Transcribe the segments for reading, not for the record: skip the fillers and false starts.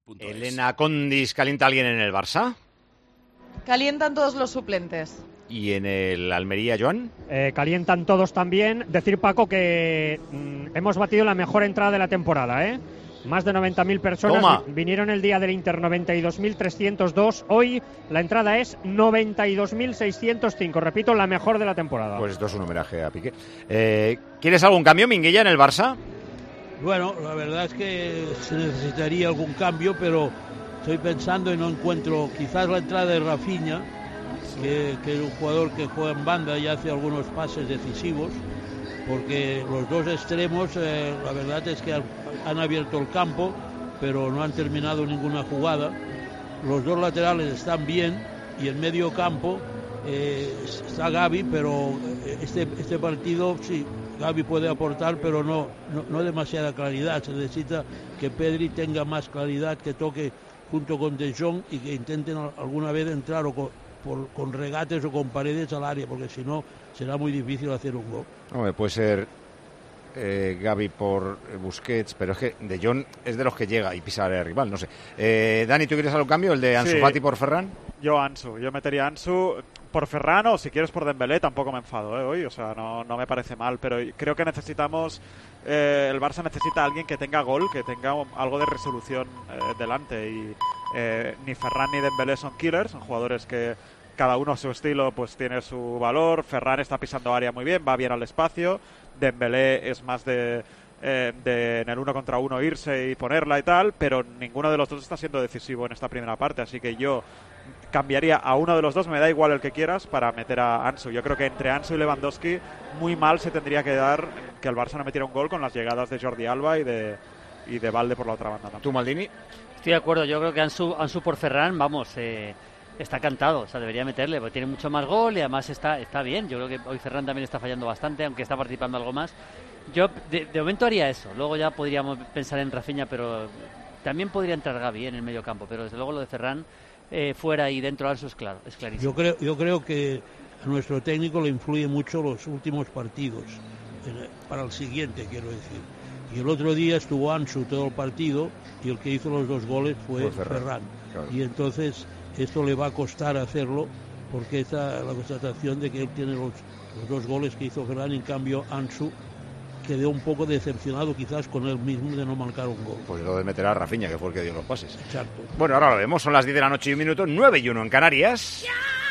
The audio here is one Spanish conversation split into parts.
Elena Condis, ¿calienta alguien en el Barça? Calientan todos los suplentes. ¿Y en el Almería, Joan? Calientan todos también. Decir, Paco, que hemos batido la mejor entrada de la temporada, ¿eh? Más de 90.000 personas vinieron el día del Inter, 92.302. Hoy la entrada es 92.605. Repito, la mejor de la temporada. Pues esto es un homenaje a Piqué. ¿Quieres algún cambio, Minguella, en el Barça? Bueno, la verdad es que se necesitaría algún cambio, pero estoy pensando y no encuentro. Quizás la entrada de Rafinha, que es un jugador que juega en banda y hace algunos pases decisivos, porque los dos extremos, la verdad es que han abierto el campo, pero no han terminado ninguna jugada. Los dos laterales están bien y en medio campo está Gavi, pero este partido sí, Gavi puede aportar, pero no demasiada claridad. Se necesita que Pedri tenga más claridad, que toque junto con De Jong y que intenten alguna vez entrar con regates o con paredes al área, porque si no será muy difícil hacer un gol. Hombre, puede ser Gavi por Busquets, pero es que De Jong es de los que llega y pisa al rival, no sé. Dani, ¿tú quieres algún cambio? ¿El de Ansu Fati por Ferran? Yo metería a Ansu por Ferran, o si quieres por Dembélé, tampoco me enfado hoy, o sea, no me parece mal, pero creo que necesitamos, el Barça necesita a alguien que tenga gol, que tenga algo de resolución delante, y ni Ferran ni Dembélé son killers, son jugadores que cada uno a su estilo pues tiene su valor. Ferran está pisando área muy bien, va bien al espacio. Dembélé es más de en el 1 contra 1 irse y ponerla y tal, pero ninguno de los dos está siendo decisivo en esta primera parte, así que yo cambiaría a uno de los dos, me da igual el que quieras, para meter a Ansu. Yo creo que entre Ansu y Lewandowski muy mal se tendría que dar que el Barça no metiera un gol con las llegadas de Jordi Alba y de Valde por la otra banda también. ¿Tú, Maldini? Estoy de acuerdo, yo creo que Ansu por Ferran, vamos, está cantado, o sea, debería meterle, porque tiene mucho más gol y además está bien. Yo creo que hoy Ferran también está fallando bastante, aunque está participando algo más. Yo de momento haría eso, luego ya podríamos pensar en Rafinha, pero también podría entrar Gavi en el medio campo, pero desde luego lo de Ferran fuera y dentro de Ansu es clarísimo. Yo creo que a nuestro técnico le influye mucho los últimos partidos, para el siguiente, quiero decir. Y el otro día estuvo Ansu todo el partido y el que hizo los dos goles fue Ferran. Claro. Y entonces esto le va a costar hacerlo, porque está la constatación de que él tiene los dos goles que hizo Ferran, en cambio Ansu quedó un poco decepcionado quizás con él mismo de no marcar un gol. Pues lo de meter a Rafinha, que fue el que dio los pases. Exacto. Bueno, ahora lo vemos, son las 10 de la noche y 1 minuto, 9 y 1 en Canarias.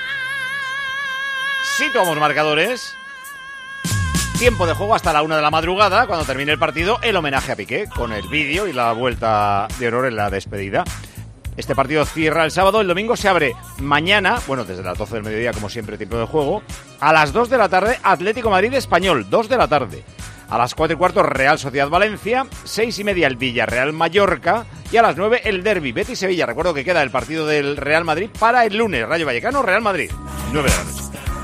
Situamos marcadores. Tiempo de juego hasta la 1 de la madrugada, cuando termine el partido, el homenaje a Piqué, con el vídeo y la vuelta de honor en la despedida. Este partido cierra el sábado, el domingo se abre mañana, bueno, desde las 12 del mediodía, como siempre, tiempo de juego. A las 2 de la tarde, Atlético Madrid-Español, 2 de la tarde. A las 4:15, Real Sociedad-Valencia, 6:30 el Villarreal-Mallorca y a las 9 el derbi Betis-Sevilla. Recuerdo que queda el partido del Real Madrid para el lunes, Rayo Vallecano-Real Madrid, 9 de la noche.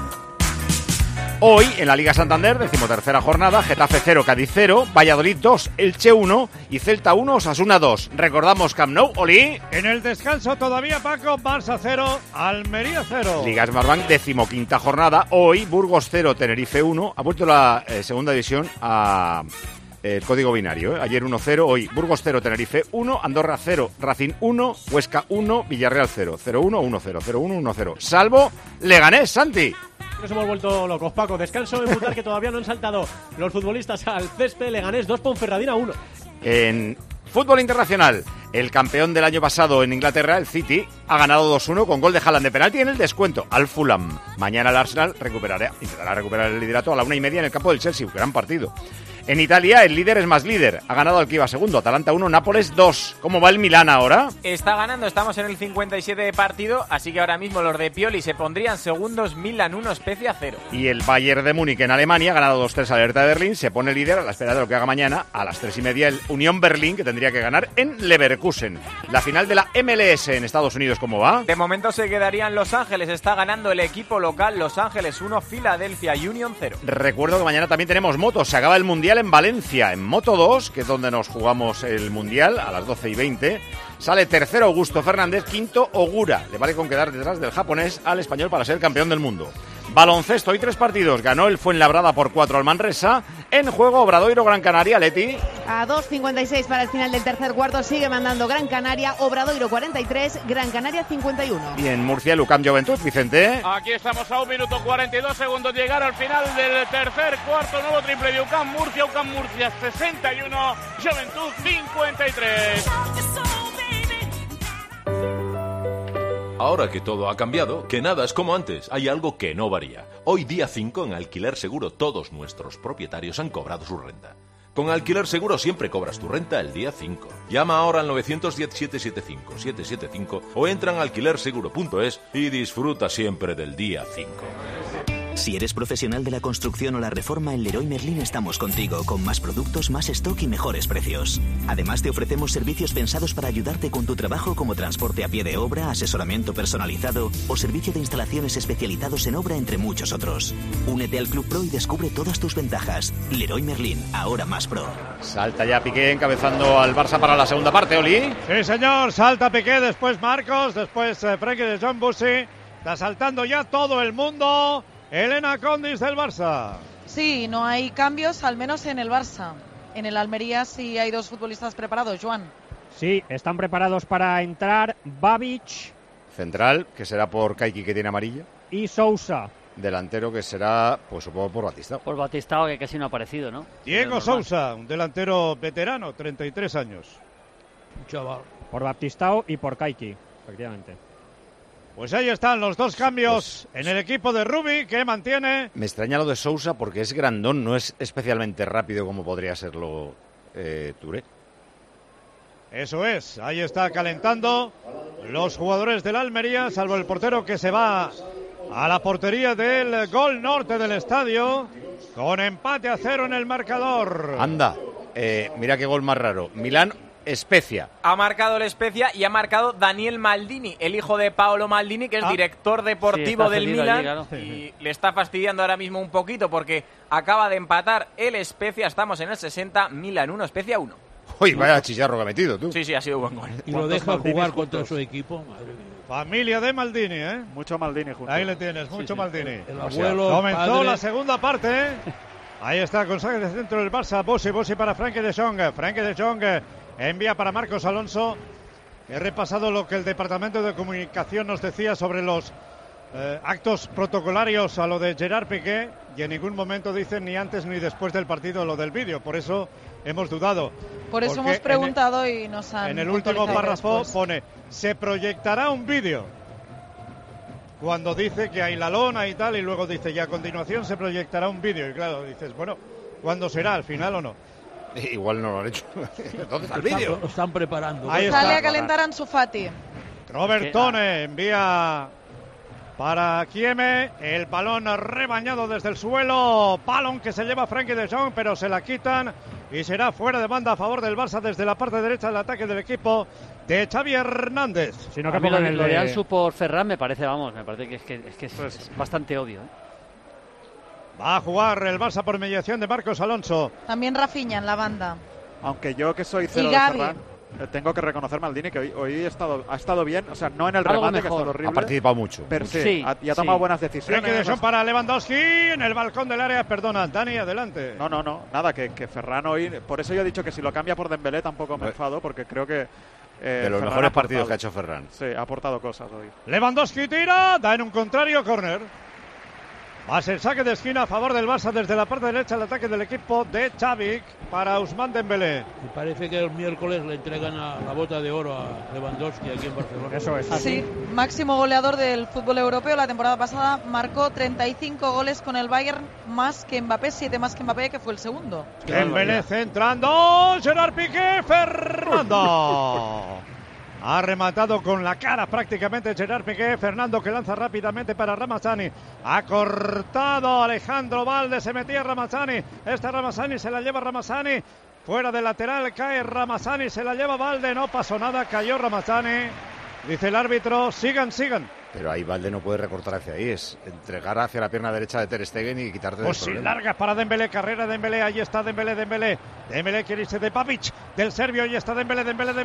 Hoy, en la Liga Santander, 13ª jornada, Getafe 0, Cádiz 0, Valladolid 2, Elche 1 y Celta 1, Osasuna 2. Recordamos Camp Nou, Oli. En el descanso todavía, Paco, Barça 0, Almería 0. Liga Smartbank, 15ª jornada. Hoy, Burgos 0, Tenerife 1. Ha vuelto la segunda división a el código binario. Ayer 1-0, hoy Burgos 0, Tenerife 1, Andorra 0, Racing 1, Huesca 1, Villarreal 0, 0-1, 1-0, 0-1, 1-0. Salvo Leganés, Santi. Nos hemos vuelto locos, Paco. Descanso en Mutar, que todavía no han saltado los futbolistas al césped. Leganés 2, Ponferradina 1. En fútbol internacional, el campeón del año pasado en Inglaterra, el City, ha ganado 2-1 con gol de Haaland de penalti en el descuento al Fulham. Mañana el Arsenal intentará recuperar el liderato a la 1:30 en el campo del Chelsea. Gran partido. En Italia, el líder es más líder. Ha ganado al que iba segundo, Atalanta 1, Nápoles 2. ¿Cómo va el Milán ahora? Está ganando, estamos en el 57 de partido, así que ahora mismo los de Pioli se pondrían segundos, Milan 1, Spezia 0. Y el Bayern de Múnich en Alemania ha ganado 2-3 al Hertha de Berlín, se pone líder a la espera de lo que haga mañana a las 3:30 el Unión Berlín, que tendría que ganar en Leverkusen. La final de la MLS en Estados Unidos, ¿cómo va? De momento se quedaría en Los Ángeles, está ganando el equipo local, Los Ángeles 1, Philadelphia Union 0. Recuerdo que mañana también tenemos motos, se acaba el Mundial en Valencia. En Moto 2, que es donde nos jugamos el Mundial, a las 12:20, sale tercero Augusto Fernández, quinto Ogura. Le vale con quedar detrás del japonés al español para ser campeón del mundo. Baloncesto, hoy 3 partidos. Ganó el Fuenlabrada por 4 al Manresa, En juego, Obradoiro, Gran Canaria, Leti. A 2.56 para el final del tercer cuarto sigue mandando Gran Canaria, Obradoiro 43, Gran Canaria 51. Y en Murcia, Lucam Juventud, Vicente. Aquí estamos a 1 minuto 42 segundos llegar al final del tercer cuarto. Nuevo triple de UCAM Murcia 61, Juventud 53. Ahora que todo ha cambiado, que nada es como antes, hay algo que no varía. Hoy día 5 en Alquiler Seguro todos nuestros propietarios han cobrado su renta. Con Alquiler Seguro siempre cobras tu renta el día 5. Llama ahora al 910-775-775 o entra en alquilerseguro.es y disfruta siempre del día 5. Si eres profesional de la construcción o la reforma, en Leroy Merlin estamos contigo, con más productos, más stock y mejores precios. Además, te ofrecemos servicios pensados para ayudarte con tu trabajo, como transporte a pie de obra, asesoramiento personalizado o servicio de instalaciones especializados en obra, entre muchos otros. Únete al Club Pro y descubre todas tus ventajas. Leroy Merlin, ahora más pro. Salta ya Piqué encabezando al Barça para la segunda parte, Oli. Sí, señor, salta Piqué, después Marcos, después Frenkie de Jong, Busi. Está saltando ya todo el mundo. Elena Condis del Barça. Sí, no hay cambios, al menos en el Barça. En el Almería sí hay 2 futbolistas preparados, Joan. Sí, están preparados para entrar Babic. Central, que será por Kaiki, que tiene amarilla. Y Sousa. Delantero, que será, pues supongo, por Batistao. Por Batistao, que casi no ha aparecido, ¿no? Diego Sousa, un delantero veterano, 33 años. Chaval. Por Batistao y por Kaiki, efectivamente. Pues ahí están los 2 cambios en el equipo de Rubi, que mantiene. Me extraña lo de Sousa porque es grandón, no es especialmente rápido como podría serlo Touré. Eso es, ahí está calentando los jugadores del Almería, salvo el portero que se va a la portería del gol norte del estadio, con empate a 0 en el marcador. Anda, mira qué gol más raro. Milán Spezia. Ha marcado el Spezia y ha marcado Daniel Maldini, el hijo de Paolo Maldini, que es director deportivo del Milan, y le está fastidiando ahora mismo un poquito porque acaba de empatar el Spezia. Estamos en el 60, Milan 1, Spezia 1. Uy, vaya chicharro que ha metido, tú. Sí, ha sido buen gol. Y lo deja jugar contra su equipo. Madre mía. Familia de Maldini, ¿eh? Mucho Maldini junto. Ahí le tienes, mucho Maldini. El abuelo, comenzó padre. la segunda parte. Ahí está, con saque de centro del Barça. Busi para Frenkie de Jong. Frenkie de Jong envía para Marcos Alonso. He repasado lo que el Departamento de Comunicación nos decía sobre los actos protocolarios a lo de Gerard Piqué, y en ningún momento dicen ni antes ni después del partido lo del vídeo. Por eso hemos dudado. Por eso hemos preguntado y nos han... En el último párrafo después pone: se proyectará un vídeo. Cuando dice que hay la lona y tal, y luego dice, y a continuación se proyectará un vídeo. Y claro, dices, bueno, ¿cuándo será? ¿Al final o no? Igual no lo han hecho. ¿Dónde está el vídeo? Lo están preparando. Ahí Sale está. a calentar Ansu Fati. Robert Tone envía para Kieme, el balón rebañado desde el suelo, balón que se lleva Frenkie de Jong, pero se la quitan y será fuera de banda a favor del Barça desde la parte derecha del ataque del equipo de Xavi Hernández. Si no, que a mí pongan lo el de Ansu por Ferran me parece que es bastante obvio. Va a jugar el Barça por mediación de Marcos Alonso. También Rafinha en la banda. Aunque yo, que soy cero Y de Gavi. Ferran, tengo que reconocer Maldini que hoy ha estado bien, o sea, no en el Algo remate, que ha mejor. estado horrible. Ha participado mucho. Pero Sí, y ha tomado sí. buenas Frenkie decisiones. de Jong para Lewandowski en el balcón del área. Perdona, Dani, adelante. No, nada, que Ferran hoy... Por eso yo he dicho que si lo cambia por Dembélé tampoco me enfado, porque creo que... de los Ferran mejores ha partidos aportado. que ha hecho Ferran. Sí, ha aportado cosas hoy. Lewandowski tira, da en un contrario, córner. Va a ser saque de esquina a favor del Barça desde la parte derecha, el ataque del equipo de Xavi para Ousmane Dembélé. Me parece que el miércoles le entregan la bota de oro a Lewandowski aquí en Barcelona. Eso es. Sí, máximo goleador del fútbol europeo. La temporada pasada marcó 35 goles con el Bayern, más que Mbappé, 7 más que Mbappé, que fue el segundo. Dembélé centrando, Gerard Piqué, Fernando. Ha rematado con la cara prácticamente Gerard Piqué. Fernando, que lanza rápidamente para Ramazani. Ha cortado Alejandro Valde. Se metía Ramazani. Esta Ramazani se la lleva Ramazani. Fuera del lateral cae Ramazani. Se la lleva Valde. No pasó nada. Cayó Ramazani. Dice el árbitro, sigan. Pero ahí Valde no puede recortar hacia ahí. Es entregar hacia la pierna derecha de Ter Stegen y quitarte del Pues sí, problema. largas para Dembélé, carrera Dembélé, ahí está Dembélé. Dembélé quiere irse de Babic, del serbio, ahí está Dembélé.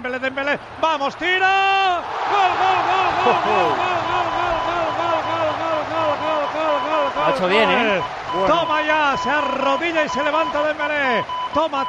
¡Vamos, tira! ¡Gol! ha hecho bien, ¿eh? Bueno. Toma ya, se arrodilla y se levanta Dembélé. Toma.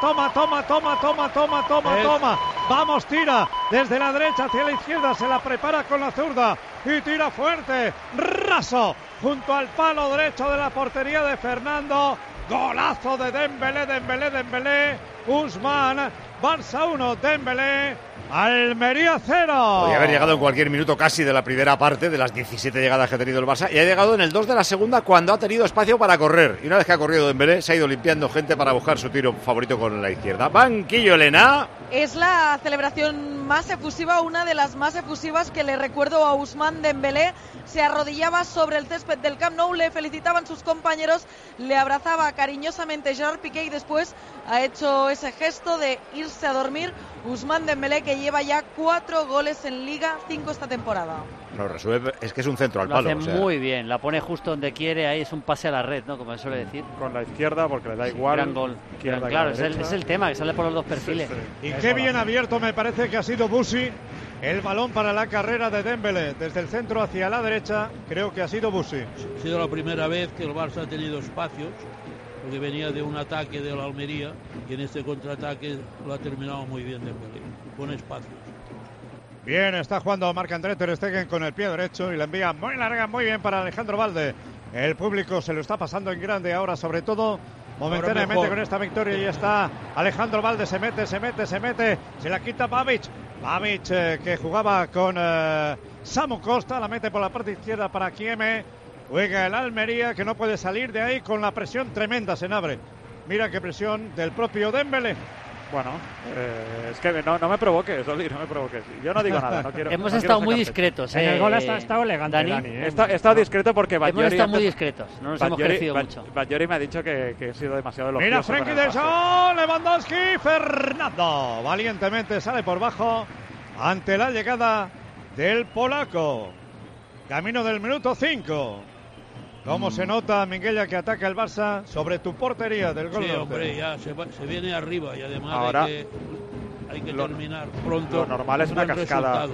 Vamos, tira desde la derecha hacia la izquierda, se la prepara con la zurda y tira fuerte, raso, junto al palo derecho de la portería de Fernando. Golazo de Dembélé. Usman, Barça 1, Dembélé, Almería 0. Podría haber llegado en cualquier minuto casi de la primera parte, de las 17 llegadas que ha tenido el Barça, y ha llegado en el 2 de la segunda cuando ha tenido espacio para correr. Y una vez que ha corrido Dembélé, se ha ido limpiando gente para buscar su tiro favorito con la izquierda. Banquillo, Elena. Es la celebración más efusiva, una de las más efusivas que le recuerdo a Ousmane Dembélé. Se arrodillaba sobre el césped del Camp Nou, le felicitaban sus compañeros, le abrazaba cariñosamente Gerard Piqué y después ha hecho ese gesto de irse a dormir. Ousmane Dembélé, que lleva ya 4 goles en Liga, 5 esta temporada. Lo resuelve, es que es un centro al lo palo. Hace muy bien, la pone justo donde quiere, ahí es un pase a la red, ¿no? Como se suele decir. Con la izquierda, porque le da igual. Gran gol. Claro, es el tema, que sale por los dos perfiles. Sí. Y qué bien abierto me parece que ha sido Busi. El balón para la carrera de Dembélé, desde el centro hacia la derecha, creo que ha sido Busi. Ha sido la primera vez que el Barça ha tenido espacios, porque venía de un ataque de la Almería, y en este contraataque lo ha terminado muy bien Dembélé, con espacios. Bien, está jugando Marc-André ter Stegen con el pie derecho y la envía muy larga, muy bien para Alejandro Balde. El público se lo está pasando en grande ahora, sobre todo momentáneamente con esta victoria. Y está Alejandro Balde, se mete, se la quita Babic, que jugaba con Samu Costa, la mete por la parte izquierda para Kieme. Juega el Almería, que no puede salir de ahí con la presión tremenda, se abre. Mira qué presión del propio Dembélé. Bueno, es que no me provoques, Oli, no me provoques. Yo no digo nada, no quiero. Hemos estado muy discretos. En el gol ha estado elegante, Dani. He estado discreto porque Hemos estado muy discretos, no nos hemos crecido mucho. Baggiori me ha dicho que he sido demasiado elogioso. Mira, Frenkie de Jong, Lewandowski, Fernando. Valientemente sale por bajo ante la llegada del polaco. Camino del minuto 5. ¿Cómo se nota, Minguella, que ataca el Barça sobre tu portería del gol? Sí, hombre, ya se viene arriba y además ahora hay que terminar pronto. Lo normal es una cascada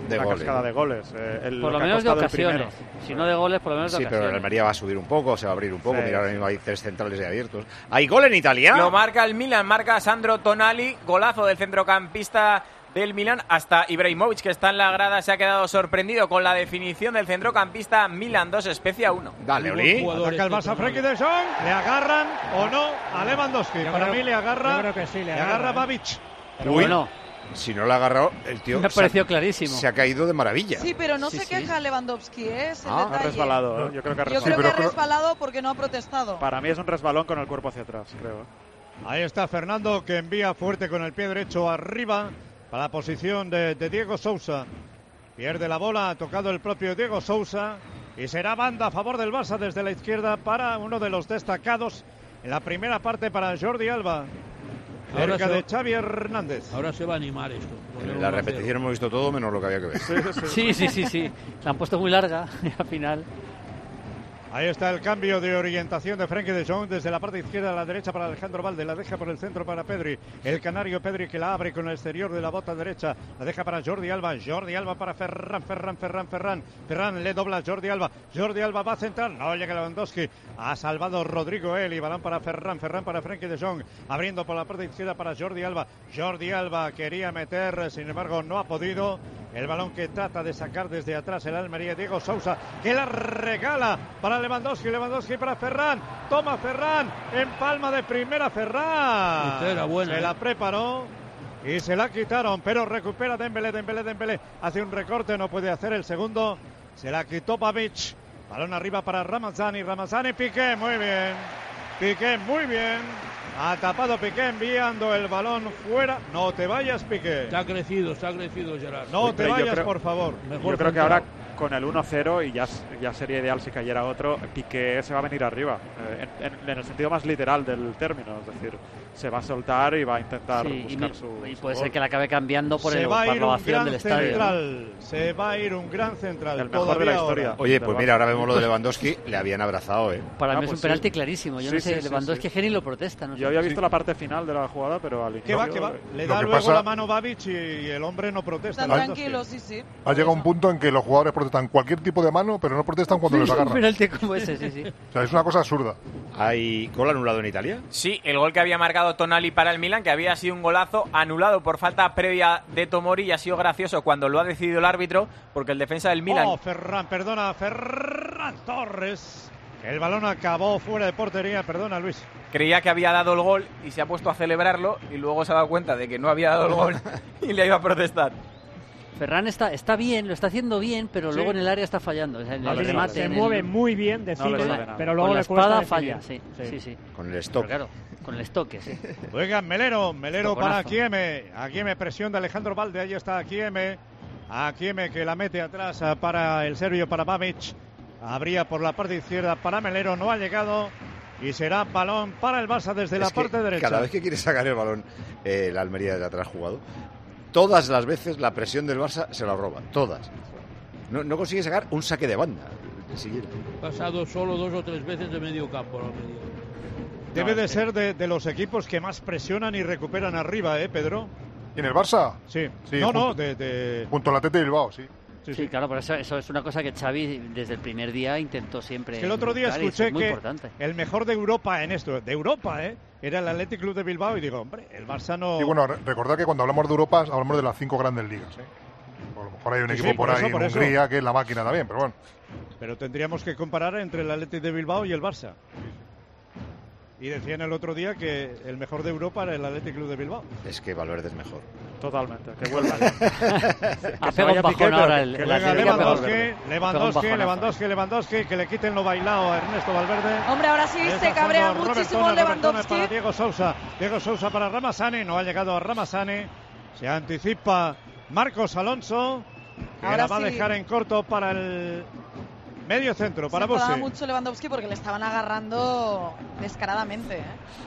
de goles. Por lo menos de ocasiones. Si no de goles, por lo menos de ocasiones. Sí, pero el Almería va a subir un poco, se va a abrir un poco. Sí. Mira, ahora mismo hay 3 centrales abiertos. ¿Hay gol en Italia? Lo marca el Milan, marca Sandro Tonali, golazo del centrocampista del Milan. Hasta Ibrahimovic, que está en la grada, se ha quedado sorprendido con la definición del centrocampista. Milan 2, Spezia 1. Dale, Oli. Ataca el Barça, Frenkie de Jong. ¿Le agarran o no a Lewandowski? Para mí le agarra. Yo creo que sí, le agarra Babic. Uy, bueno, si no le ha agarrado, el tío me pareció clarísimo. Se ha caído de maravilla. Sí, pero no se queja Lewandowski, es el detalle. Ha resbalado, yo creo que ha resbalado porque no ha protestado. Para mí es un resbalón con el cuerpo hacia atrás, creo. Ahí está Fernando, que envía fuerte con el pie derecho arriba para la posición de Diego Sousa. Pierde la bola, ha tocado el propio Diego Sousa y será banda a favor del Barça desde la izquierda para uno de los destacados en la primera parte, para Jordi Alba. Cerca de Xavi Hernández. Ahora se va a animar esto. En la repetición hemos visto todo menos lo que había que ver. Sí. La han puesto muy larga y al final. Ahí está el cambio de orientación de Frenkie de Jong desde la parte izquierda a la derecha para Alejandro Balde. La deja por el centro para Pedri. El canario Pedri, que la abre con el exterior de la bota derecha. La deja para Jordi Alba. Jordi Alba para Ferran. Ferran le dobla a Jordi Alba. Jordi Alba va a centrar. No llega Lewandowski. Ha salvado Rodrigo Eli. Balón para Ferran. Ferran para Frenkie de Jong. Abriendo por la parte izquierda para Jordi Alba. Jordi Alba quería meter, sin embargo no ha podido. El balón que trata de sacar desde atrás el Almería, Diego Sousa, que la regala para Lewandowski para Ferran. Toma Ferran, en palma de primera Ferran. Era buena, se la preparó y se la quitaron, pero recupera Dembélé. Hace un recorte, no puede hacer el segundo. Se la quitó Babic. Balón arriba para Ramazani, Piqué, muy bien. Ha tapado Piqué, enviando el balón fuera. No te vayas, Piqué. Está crecido, Gerard. No te vayas, por favor. Yo creo que ahora con el 1-0, y ya sería ideal si cayera otro, Piqué se va a venir arriba, en el sentido más literal del término. Es decir, se va a soltar y va a intentar buscar y puede ser que la acabe cambiando por la renovación del estadio. Se va a ir un gran central. El mejor de la historia. Oye, pues mira, ahora vemos lo de Lewandowski, le habían abrazado, Para mí es un penalti clarísimo. Yo no sé, Lewandowski Geni lo protesta. No sé. Yo había visto la parte final de la jugada, pero al inicio... ¿Qué va? Le da luego la mano Babic y el hombre no protesta. Están tranquilos, sí. Ha llegado un punto en que los jugadores protestan cualquier tipo de mano, pero no protestan cuando les agarran. Un penalti como ese, sí. O sea, es una cosa absurda. ¿Hay gol anulado en Italia? Sí, el gol que había marcado Tonali para el Milan, que había sido un golazo anulado por falta previa de Tomori, y ha sido gracioso cuando lo ha decidido el árbitro, porque el defensa del Milan... Ferran Torres. El balón acabó fuera de portería, perdona Luis. Creía que había dado el gol y se ha puesto a celebrarlo y luego se ha dado cuenta de que no había dado el gol y le iba a protestar. Ferran está bien, lo está haciendo bien, pero luego en el área está fallando. O sea, el remate se mueve muy bien, pero luego la espada falla. Sí. Con el stock. Pero claro, con el estoque, sí. Oigan, Melero para Aquieme presión de Alejandro Valde, ahí está Aquieme que la mete atrás para el serbio, para Babic. Abría por la parte izquierda para Melero, no ha llegado y será balón para el Barça desde la parte derecha. Cada vez que quiere sacar el balón la Almería de atrás jugado, todas las veces la presión del Barça se la roba, todas. No consigue sacar un saque de banda, ni siquiera. Pasado solo 2 o 3 veces de medio campo. Debe de ser de los equipos que más presionan y recuperan arriba, Pedro. ¿Y en el Barça? Sí. Junto al Athletic de Bilbao, sí. Sí, claro, pero eso es una cosa que Xavi desde el primer día intentó siempre. Es que el otro día escuché que el mejor de Europa en esto, era el Athletic Club de Bilbao y digo, hombre, el Barça no... Y bueno, recordad que cuando hablamos de Europa hablamos de las 5 grandes ligas, A lo mejor hay un equipo por ahí en Hungría que es la máquina también, pero bueno. Pero tendríamos que comparar entre el Athletic de Bilbao y el Barça. Y decían el otro día que el mejor de Europa era el Athletic Club de Bilbao. Es que Valverde es mejor. Totalmente, que vuelva. Ha pegado un bajón ahora Lewandowski, que le quiten lo bailado a Ernesto Valverde. Hombre, ahora sí se cabrea muchísimo Lewandowski. Para Diego Sousa para Ramazani, no ha llegado a Ramazani. Se anticipa Marcos Alonso, que ahora la va a dejar en corto para el medio centro, para Bossi. Se enfadaba mucho Lewandowski porque le estaban agarrando descaradamente.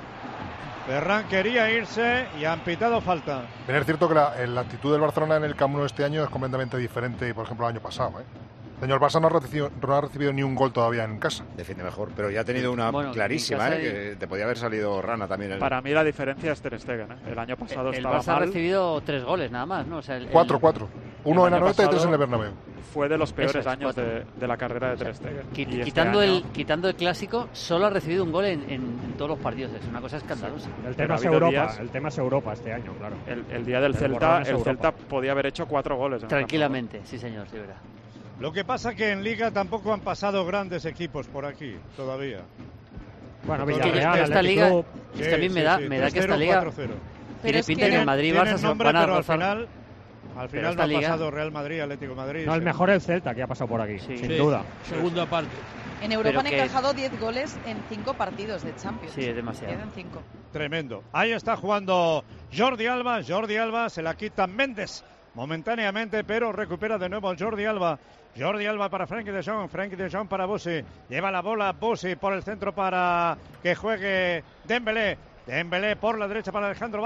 Ferran quería irse y han pitado falta. Bien, es cierto que la actitud del Barcelona en el Camp Nou este año es completamente diferente, por ejemplo, el año pasado. Este año el Barça no ha recibido ni un gol todavía en casa. Defiende mejor, pero ya ha tenido una clarísima, que te podía haber salido rana también. Para mí la diferencia es Ter Stegen. El año pasado estaba Barça mal. Ha recibido 3 goles nada más, ¿no? O sea, 4. Uno en Anoeta y 3 en el Bernabéu. Fue de los peores años de la carrera de Ter Stegen. Quitando el clásico, solo ha recibido un gol en todos los partidos. Es una cosa escandalosa. El tema es Europa este año, claro. El día del Celta, el Celta podía haber hecho 4 goles. Tranquilamente, sí señor, sí, verdad. Lo que pasa que en Liga tampoco han pasado grandes equipos por aquí todavía. Bueno, Villarreal, esta Liga, también me da que esta Liga tiene pinta en el Madrid, Barça se van a rozar. Al final no ha pasado Real Madrid, Atlético Madrid. No, el mejor el Celta que ha pasado por aquí, sin duda. Segunda parte. En Europa han encajado 10 goles en 5 partidos de Champions. Sí, es demasiado. Quedan 5. Tremendo. Ahí está jugando Jordi Alba, se la quita Méndez momentáneamente, pero recupera de nuevo Jordi Alba para Frenkie de Jong para Bossi, lleva la bola Bossi por el centro para que juegue Dembélé por la derecha para Alejandro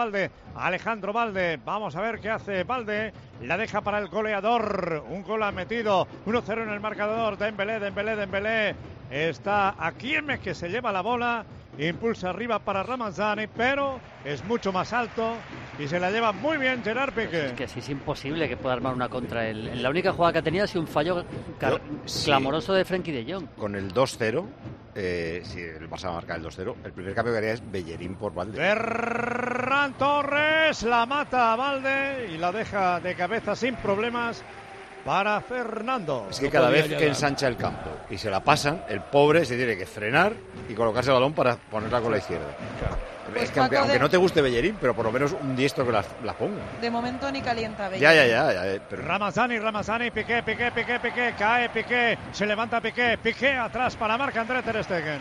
Valde, vamos a ver qué hace Valde, la deja para el goleador, un gol ha metido, 1-0 en el marcador, Dembélé, está Aquieme que se lleva la bola, impulsa arriba para Ramazani, pero es mucho más alto y se la lleva muy bien Gerard Piqué. Es que así es imposible que pueda armar una contra él. La única jugada que ha tenido ha sido un fallo clamoroso de Frenkie de Jong. Con el 2-0, si el Barça va a marcar el 2-0, el primer cambio que haría es Bellerín por Valde. Ferran Torres la mata a Valde y la deja de cabeza sin problemas para Fernando. Es que cada vez que ensancha el campo y se la pasan, el pobre se tiene que frenar y colocarse el balón para ponerla con la izquierda. Claro. Pues es que aunque no te guste Bellerín, pero por lo menos un diestro que la ponga. De momento ni calienta Bellerín. Ya. Pero... Ramazani, Piqué, cae Piqué, se levanta Piqué atrás para marca André Ter Stegen.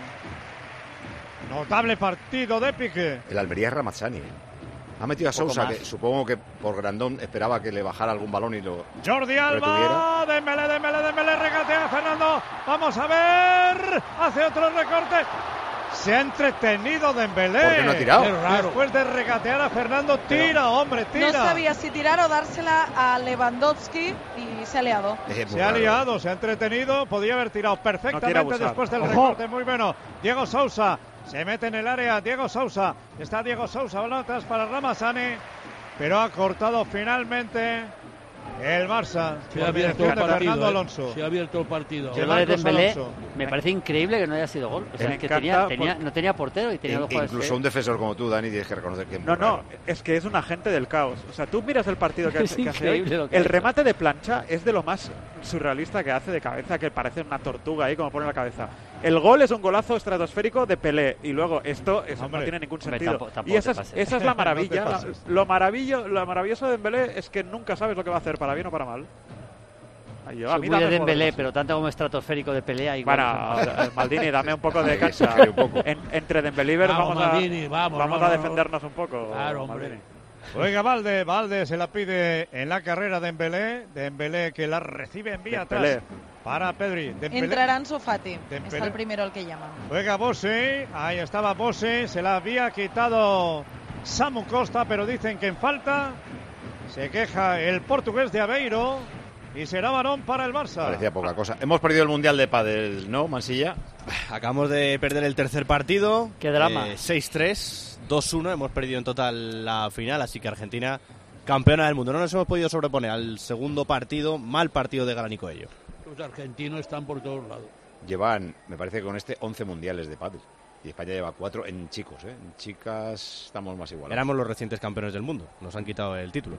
Notable partido de Piqué. El Almería es Ramazani. Ha metido a Sousa, que supongo que por Grandón esperaba que le bajara algún balón y lo Jordi Alba, Dembélé, regatea a Fernando. Vamos a ver, hace otro recorte. Se ha entretenido Dembélé. ¿Por qué no ha tirado? Después de regatear a Fernando, tira, hombre, tira. No sabía si tirar o dársela a Lewandowski y se ha liado. Se ha liado, se ha entretenido, podía haber tirado perfectamente después del recorte. Muy bueno. Diego Sousa se mete en el área. Diego Sousa. Está Diego Sousa. Balón atrás para Ramazani. Pero ha cortado finalmente el Barça. Se ha abierto el partido. Fernando Alonso. Se ha abierto el partido. Yo lo de Dembélé me parece increíble que no haya sido gol. O sea, es que no tenía portero y tenía dos jugadores. Incluso un defensor como tú, Dani, tienes que reconocer que no, es que es un agente del caos. O sea, tú miras el partido que hace hoy, el remate de plancha es de lo más surrealista que hace de cabeza, que parece una tortuga ahí como pone la cabeza. El gol es un golazo estratosférico de Pelé y luego eso no tiene ningún sentido. Tampoco y esa es la maravilla. Lo maravilloso de Dembélé es que nunca sabes lo que va a hacer, para bien o para mal. Soy muy de Dembélé, pero tanto como estratosférico de pelea igual. Bueno, Maldini, dame un poco de cancha. Entre Dembélivers vamos a defendernos un poco. Claro, hombre. Oiga, Valde se la pide en la carrera de Dembélé que la recibe en vía atrás para Pedri. Entrará Ansu Fati, está el primero al que llaman. Juega Bossi, ahí estaba Bossi, se la había quitado Samu Costa, pero dicen que en falta. Se queja el portugués de Aveiro y será balón para el Barça. Parecía poca cosa. Hemos perdido el Mundial de Pádel, ¿no, Mansilla? Acabamos de perder el tercer partido. Qué drama. 6-3, 2-1. Hemos perdido en total la final, así que Argentina, campeona del mundo. No nos hemos podido sobreponer al segundo partido, mal partido de Galán y Coello. Los argentinos están por todos lados. Llevan, me parece que con 11 mundiales de pádel. Y España lleva 4 en chicos, ¿eh? En chicas estamos más igualados. Éramos los recientes campeones del mundo. Nos han quitado el título.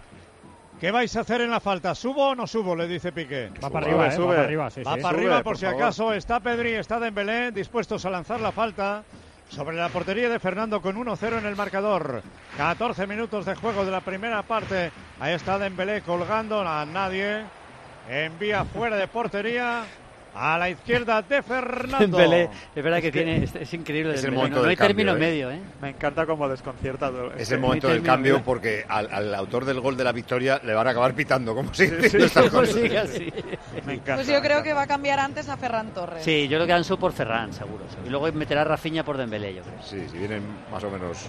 ¿Qué vais a hacer en la falta? ¿Subo o no subo? Le dice Piqué. Va para arriba, sube. Va para arriba, va para arriba por si acaso. Está Pedri, está Dembélé, dispuestos a lanzar la falta sobre la portería de Fernando con 1-0 en el marcador. 14 minutos de juego de la primera parte. Ahí está Dembélé colgando a nadie. Envía fuera de portería. A la izquierda de Fernando. Dembélé, es verdad que es increíble. Es el momento no hay cambio, término medio, ¿eh? Me encanta como desconciertado. Es el momento del cambio porque al autor del gol de la victoria le van a acabar pitando. Como si siga así. Me encanta. Pues yo creo que va a cambiar antes a Ferran Torres. Sí, yo creo que Ansu por Ferran, seguro. Y luego meterá a Rafinha por Dembélé, yo creo. Sí, si vienen más o menos.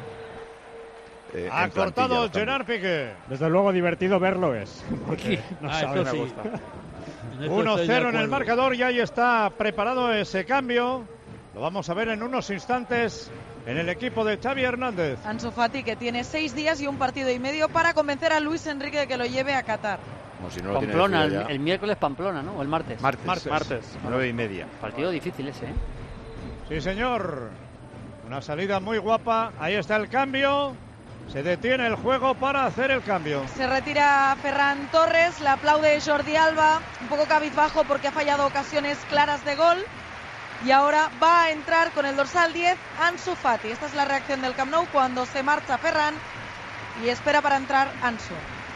Ha cortado Gerard Piqué. Desde luego divertido verlo es. No sabe, me gusta. 1-0 en el marcador y ahí está preparado ese cambio. Lo vamos a ver en unos instantes en el equipo de Xavi Hernández. Ansu Fati, que tiene 6 días y un partido y medio para convencer a Luis Enrique de que lo lleve a Qatar. Como si no Pamplona, el miércoles Pamplona, ¿no? O el martes. Martes. 9:30. Partido difícil ese, ¿eh? Sí, señor. Una salida muy guapa. Ahí está el cambio. Se detiene el juego para hacer el cambio. Se retira Ferran Torres, le aplaude Jordi Alba, un poco cabizbajo porque ha fallado ocasiones claras de gol. Y ahora va a entrar con el dorsal 10 Ansu Fati. Esta es la reacción del Camp Nou cuando se marcha Ferran y espera para entrar Ansu.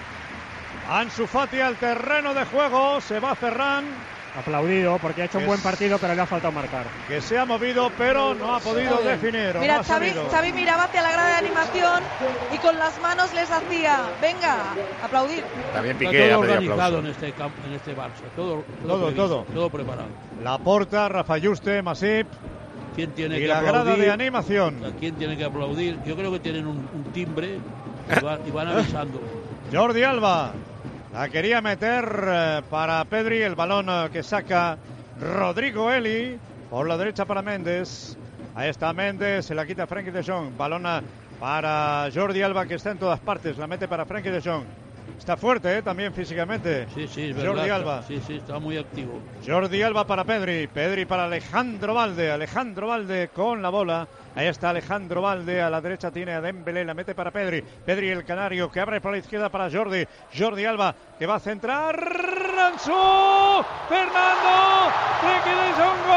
Ansu Fati al terreno de juego, se va Ferran. Aplaudido porque ha hecho un buen partido, pero le ha faltado marcar. Que se ha movido, pero no ha podido definir. Mira, Xavi miraba hacia la grada de animación y con las manos les hacía, venga, aplaudir. También Piqué todo organizado en este Barça, todo preparado. Laporta, Rafa Juste, Masip. ¿Quién tiene y que la aplaudir? Grada de animación. ¿Quién tiene que aplaudir? Yo creo que tienen un timbre y van avisando. Jordi Alba. La quería meter para Pedri, el balón que saca Rodrigo Eli por la derecha para Méndez. Ahí está Méndez, se la quita Frenkie de Jong. Balón para Jordi Alba, que está en todas partes, la mete para Frenkie de Jong. Está fuerte también físicamente. Sí, es Jordi verdad. Alba. Sí, está muy activo. Jordi Alba para Pedri, Pedri para Alejandro Valde con la bola. Ahí está Alejandro Valde, a la derecha tiene a Dembélé, la mete para Pedri. Pedri el canario que abre por la izquierda para Jordi. Jordi Alba que va a centrar. Ansu Fernando, Frenkie de Jong,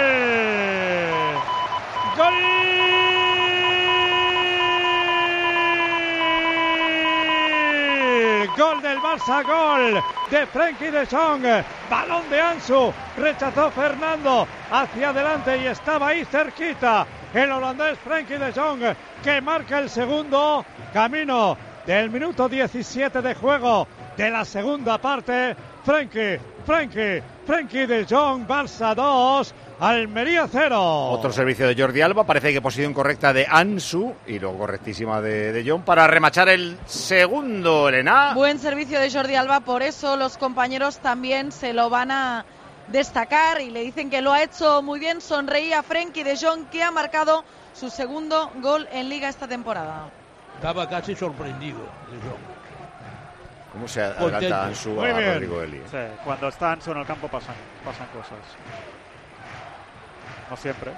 gol. Gol del Barça, gol de Frenkie de Jong, balón de Ansu, rechazó Fernando hacia adelante y estaba ahí cerquita el holandés Frenkie de Jong, que marca el segundo, camino del minuto 17 de juego de la segunda parte. Frenkie de Jong, Barça 2, Almería 0. Otro servicio de Jordi Alba, parece que posición correcta de Ansu y luego correctísima de Jong para remachar el segundo, Elena. Buen servicio de Jordi Alba, por eso los compañeros también se lo van a destacar y le dicen que lo ha hecho muy bien. Sonreía Frenkie de Jong, que ha marcado su segundo gol en Liga esta temporada. Estaba casi sorprendido de Jong. ¿Cómo se adelanta Ansu a Rodrigo Eli? Sí, cuando está Ansu en el campo pasan cosas. No siempre.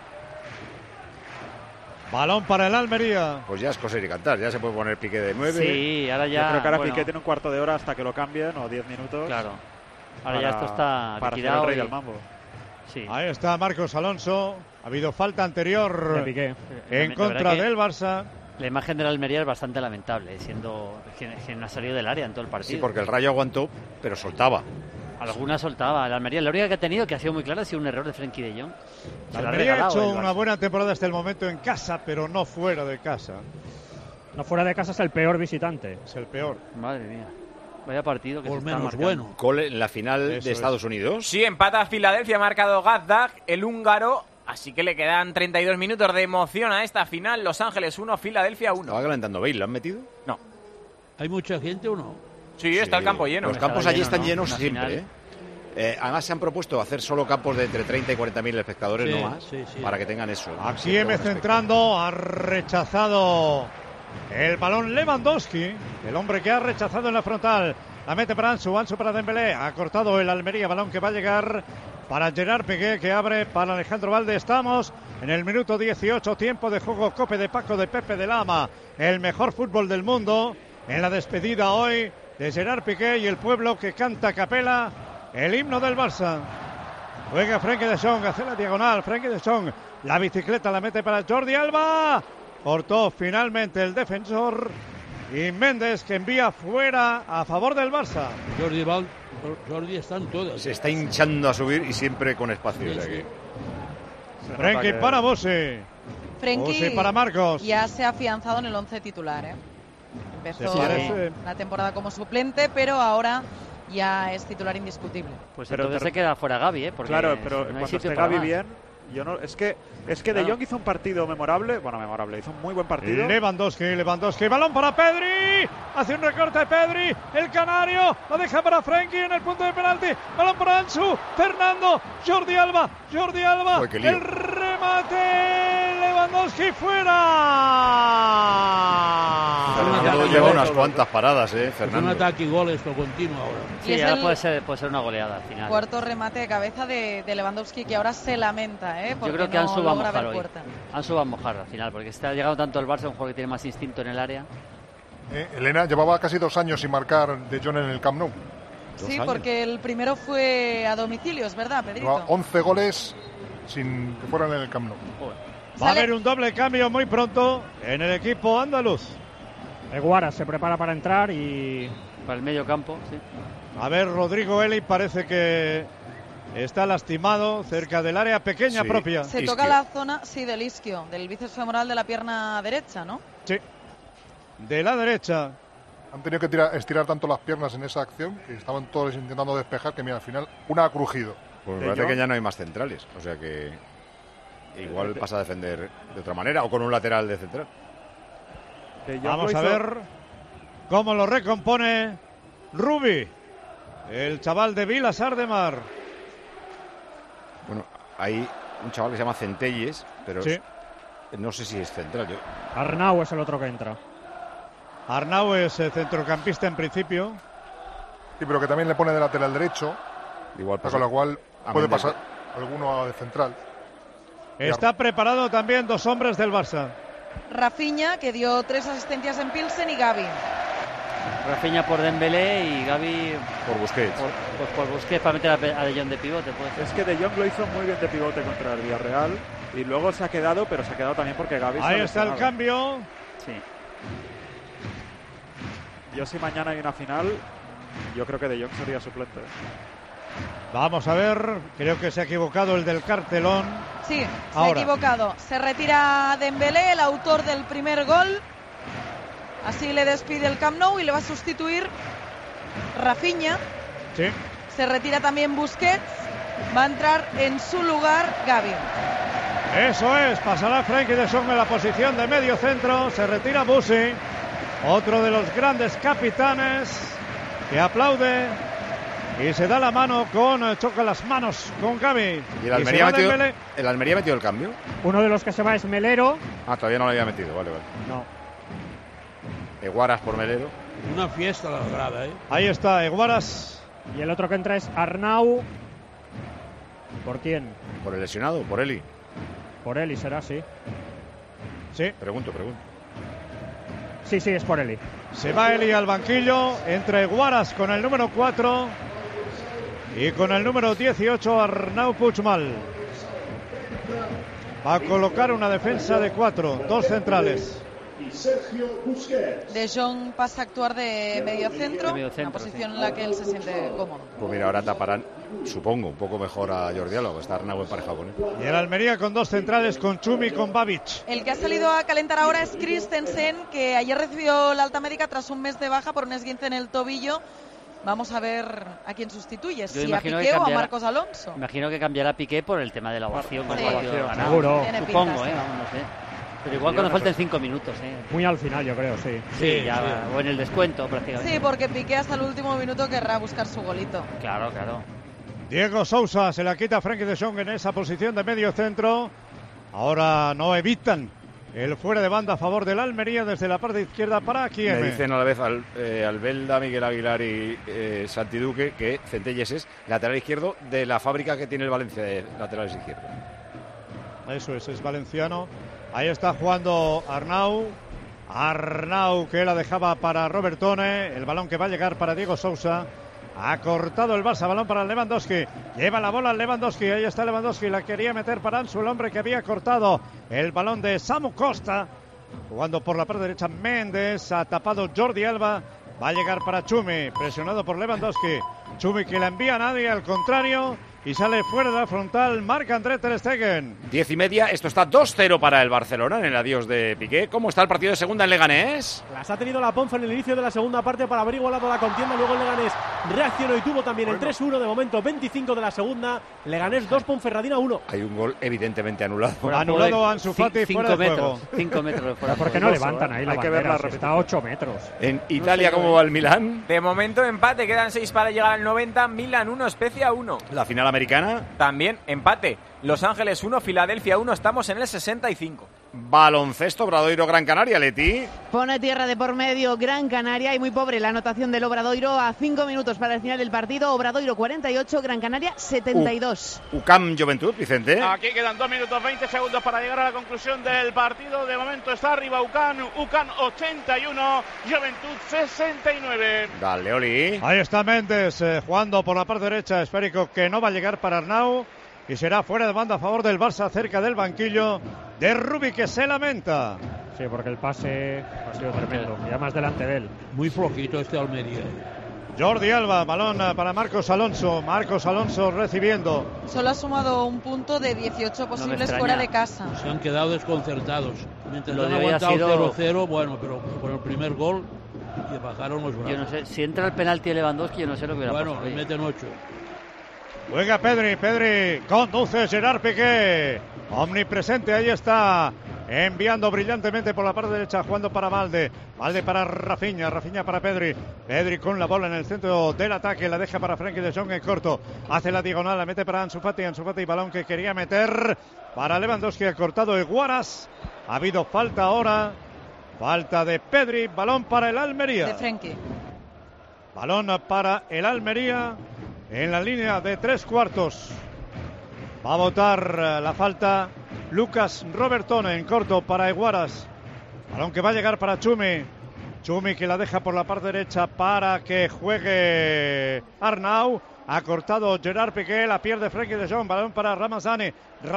Balón para el Almería. Pues ya es coser y cantar, ya se puede poner Piqué de 9. Sí, ahora ya... Yo creo que ahora Piqué tiene un cuarto de hora hasta que lo cambien, o 10 minutos. Claro. Ahora ya esto está para liquidado. Ser el rey del mambo. Sí. Ahí está Marcos Alonso. Ha habido falta anterior de Piqué en contra del Barça. La imagen del Almería es bastante lamentable, siendo quien ha salido del área en todo el partido. Sí, porque el Rayo aguantó, pero soltaba. Alguna soltaba. La Almería, la única que ha tenido, que ha sido muy clara, ha sido un error de Frenkie de Jong. La Almería ha hecho una buena temporada hasta el momento en casa, pero no fuera de casa. No fuera de casa es el peor visitante. Es el peor. Madre mía. Vaya partido que por se menos está marcando. bueno. Gol en la final de Estados Unidos. Sí, empata Filadelfia, ha marcado Gazdag, el húngaro. Así que le quedan 32 minutos de emoción a esta final. Los Ángeles 1, Filadelfia 1. ¿Estaba calentando Bale? ¿Lo han metido? No. ¿Hay mucha gente o no? Sí, está el campo lleno. Los campos allí están ¿no? llenos Una siempre. Además se han propuesto hacer solo campos de entre 30 y 40.000 espectadores, Sí, no más, sí. para que tengan eso. Axieme centrando, ha rechazado el balón Lewandowski, el hombre que ha rechazado en la frontal. La mete para Ansu para Dembélé, ha cortado el Almería, balón que va a llegar para Gerard Piqué, que abre para Alejandro Valde. Estamos en el minuto 18, tiempo de juego, Cope de Paco de Pepe de Lama, el mejor fútbol del mundo, en la despedida hoy de Gerard Piqué y el pueblo que canta a capela el himno del Barça. Juega Frenkie de Jong, hace la diagonal, Frenkie de Jong, la bicicleta la mete para Jordi Alba, cortó finalmente el defensor y Méndez, que envía fuera a favor del Barça. Jordi está en todas. Se está hinchando a subir y siempre con espacio. Sí, sí. Frenkie para Bossi. Frenkie para Marcos. Ya se ha afianzado en el 11 titular. Empezó la temporada como suplente, pero ahora ya es titular indiscutible. Pues pero entonces se queda fuera Gavi, porque claro, pero no hay cuando sitio esté para Gavi más. bien, es que De Jong hizo un partido memorable, hizo un muy buen partido. Lewandowski, balón para Pedri, hace un recorte Pedri, el canario, lo deja para Frenkie en el punto de penalti, balón para Ansu, Fernando, Jordi Alba, el remate, Lewandowski fuera. Fernando lleva unas cuantas paradas, Fernando. Es un ataque y gol esto continuo ahora. Sí, ahora puede ser una goleada al final. Cuarto remate de cabeza de Lewandowski, que ahora se lamenta, Yo creo que no Ansu va a logra mojar ver hoy. puerta. Ansu va a mojar al final, porque está llegado tanto el Barça, un jugador que tiene más instinto en el área. Elena llevaba casi 2 años sin marcar De Jong en el Camp Nou. Sí, porque el primero fue a domicilio, es verdad, Pedrito. Lleva 11 goles sin que fueran en el Camp Nou. Va a haber un doble cambio muy pronto en el equipo andaluz. Eguara se prepara para entrar y... Para el medio campo, sí. A ver, Rodrigo Eli parece que está lastimado cerca del área pequeña propia. Se toca la zona, del isquio, del bíceps femoral de la pierna derecha, ¿no? Sí, de la derecha. Han tenido que estirar tanto las piernas en esa acción que estaban todos intentando despejar, que mira, al final una ha crujido. Pues me parece que ya no hay más centrales, o sea que igual pasa a defender de otra manera o con un lateral de central. Vamos a ver cómo lo recompone Rubi, el chaval de Vilasar de Mar. Bueno, hay un chaval que se llama Centelles, pero no sé si es central. Arnau es el otro que entra. Arnau es centrocampista en principio. Sí, pero que también le pone de lateral derecho. Igual pasa. Con lo cual puede pasar alguno de central. Está preparado también 2 hombres del Barça. Rafinha, que dio 3 asistencias en Pilsen, y Gavi. Rafinha por Dembélé y Gavi por Busquets. Por Busquets para meter a De Jong de pivote. Es que De Jong lo hizo muy bien de pivote contra el Villarreal y luego se ha quedado, pero se ha quedado también porque Gavi ahí está el cambio. Sí. Yo si mañana hay una final, yo creo que De Jong sería suplente. Vamos a ver, creo que se ha equivocado el del cartelón. Sí, se ha equivocado. Se retira Dembélé, el autor del primer gol. Así le despide el Camp Nou y le va a sustituir Rafinha. Sí. Se retira también Busquets. Va a entrar en su lugar Gavi. Eso es, pasará Frenkie de Jong en la posición de medio centro. Se retira Busi, otro de los grandes capitanes, que aplaude y se da la mano choca las manos con Gavi. ¿Y el Almería ha metido el cambio? Uno de los que se va es Melero. Todavía no lo había metido, vale. No. Eguaras por Melero. Una fiesta la grada, ¿eh? Ahí está, Eguaras. Y el otro que entra es Arnau. ¿Por quién? ¿Por el lesionado? ¿Por Eli? Por Eli será, sí. Sí. Pregunto. Sí, es por Eli. Se va Eli al banquillo, entre Eguaras con el número 4 y con el número 18 Arnau Puigmal. Va a colocar una defensa de 4, 2 centrales. De Jong pasa a actuar de mediocentro, una posición en la que él se siente cómodo. Pues mira, ahora taparán, supongo, un poco mejor a Jordi Alba, que está Arnau emparejado con él. Y el Almería con 2 centrales, con Chumi y con Babic. El que ha salido a calentar ahora es Christensen, que ayer recibió la alta médica tras un mes de baja por un esguince en el tobillo. Vamos a ver a quién sustituye, si a Piqué o a Marcos Alonso. Imagino que cambiará Piqué por el tema de la ovación. Sí. Seguro. Supongo, vamos, no sé. Pero igual cuando falten 5 minutos, Muy al final, yo creo, sí. Sí, o en el descuento prácticamente. Sí, porque Piqué hasta el último minuto querrá buscar su golito. Claro. Diego Sousa se la quita a Frenkie de Jong en esa posición de medio centro. Ahora no evitan el fuera de banda a favor del Almería desde la parte izquierda para Kiem. Me dicen a la vez Albelda, Miguel Aguilar y Santi Duque que Centelles es lateral izquierdo de la fábrica que tiene el Valencia de laterales izquierdos. Eso es valenciano. Ahí está jugando Arnau que la dejaba para Robertone. El balón que va a llegar para Diego Sousa. Ha cortado el Barça, balón para Lewandowski. Lleva la bola Lewandowski, ahí está Lewandowski. La quería meter para Ansu, el hombre que había cortado el balón de Samu Costa. Jugando por la parte derecha Méndez, ha tapado Jordi Alba. Va a llegar para Chumi, presionado por Lewandowski. Chumi que la envía a nadie, al contrario. Y sale fuera de la frontal Marc-André ter Stegen. 10:30, esto está 2-0 para el Barcelona en el adiós de Piqué. ¿Cómo está el partido de segunda en Leganés? Las ha tenido la Ponza en el inicio de la segunda parte para haber igualado la contienda. Luego el Leganés reaccionó y tuvo también el 3-1. De momento 25 de la segunda. Leganés 2, Ponferradina 1. Hay un gol evidentemente anulado. Anulado a Ansu Fati fuera de juego. 5 metros fuera. ¿Por qué no levantan ahí la bandera? Hay que verla, está a 8 metros. En Italia, ¿cómo va el Milán? De momento empate, quedan 6 para llegar al 90. Milan 1, Spezia 1. La final americana. También empate. Los Ángeles 1, Filadelfia 1. Estamos en el 65. Baloncesto, Obradoiro, Gran Canaria, Leti. Pone tierra de por medio Gran Canaria y muy pobre la anotación del Obradoiro a 5 minutos para el final del partido. Obradoiro 48, Gran Canaria 72. UCAM Juventud, Vicente. Aquí quedan 2 minutos 20 segundos para llegar a la conclusión del partido. De momento está arriba UCAM 81, Juventud 69. Dale, Oli. Ahí está Méndez jugando por la parte derecha, esférico que no va a llegar para Arnau. Y será fuera de banda a favor del Barça, cerca del banquillo de Rubi, que se lamenta. Sí, porque el pase ha sido tremendo. Y además delante de él. Muy flojito este Almería. Jordi Alba, balón para Marcos Alonso. Marcos Alonso recibiendo. Solo ha sumado un punto de 18 posibles fuera de casa. Se han quedado desconcertados. Mientras Lo han de hoy aguantado ha sido 0-0, bueno, pero con el primer gol y bajaron los brazos. Yo no sé, si entra el penalti de Lewandowski, yo no sé lo que hubiera pasado. Bueno, le meten 8. Juega Pedri, conduce Gerard Piqué, omnipresente, ahí está, enviando brillantemente por la parte derecha, jugando para Valde para Rafinha para Pedri con la bola en el centro del ataque, la deja para Frenkie de Jong en corto, hace la diagonal, la mete para Ansu Fati, balón que quería meter para Lewandowski, ha cortado Eguaras, ha habido falta ahora, falta de Pedri, balón para el Almería. De Frenkie. Balón para el Almería. En la línea de 3/4 va a votar la falta Lucas Robertone en corto para Eguaras. Balón que va a llegar para Chumi que la deja por la parte derecha para que juegue Arnau. Ha cortado Gerard Piqué, la pierde Frenkie de Jong, balón para Ramazani.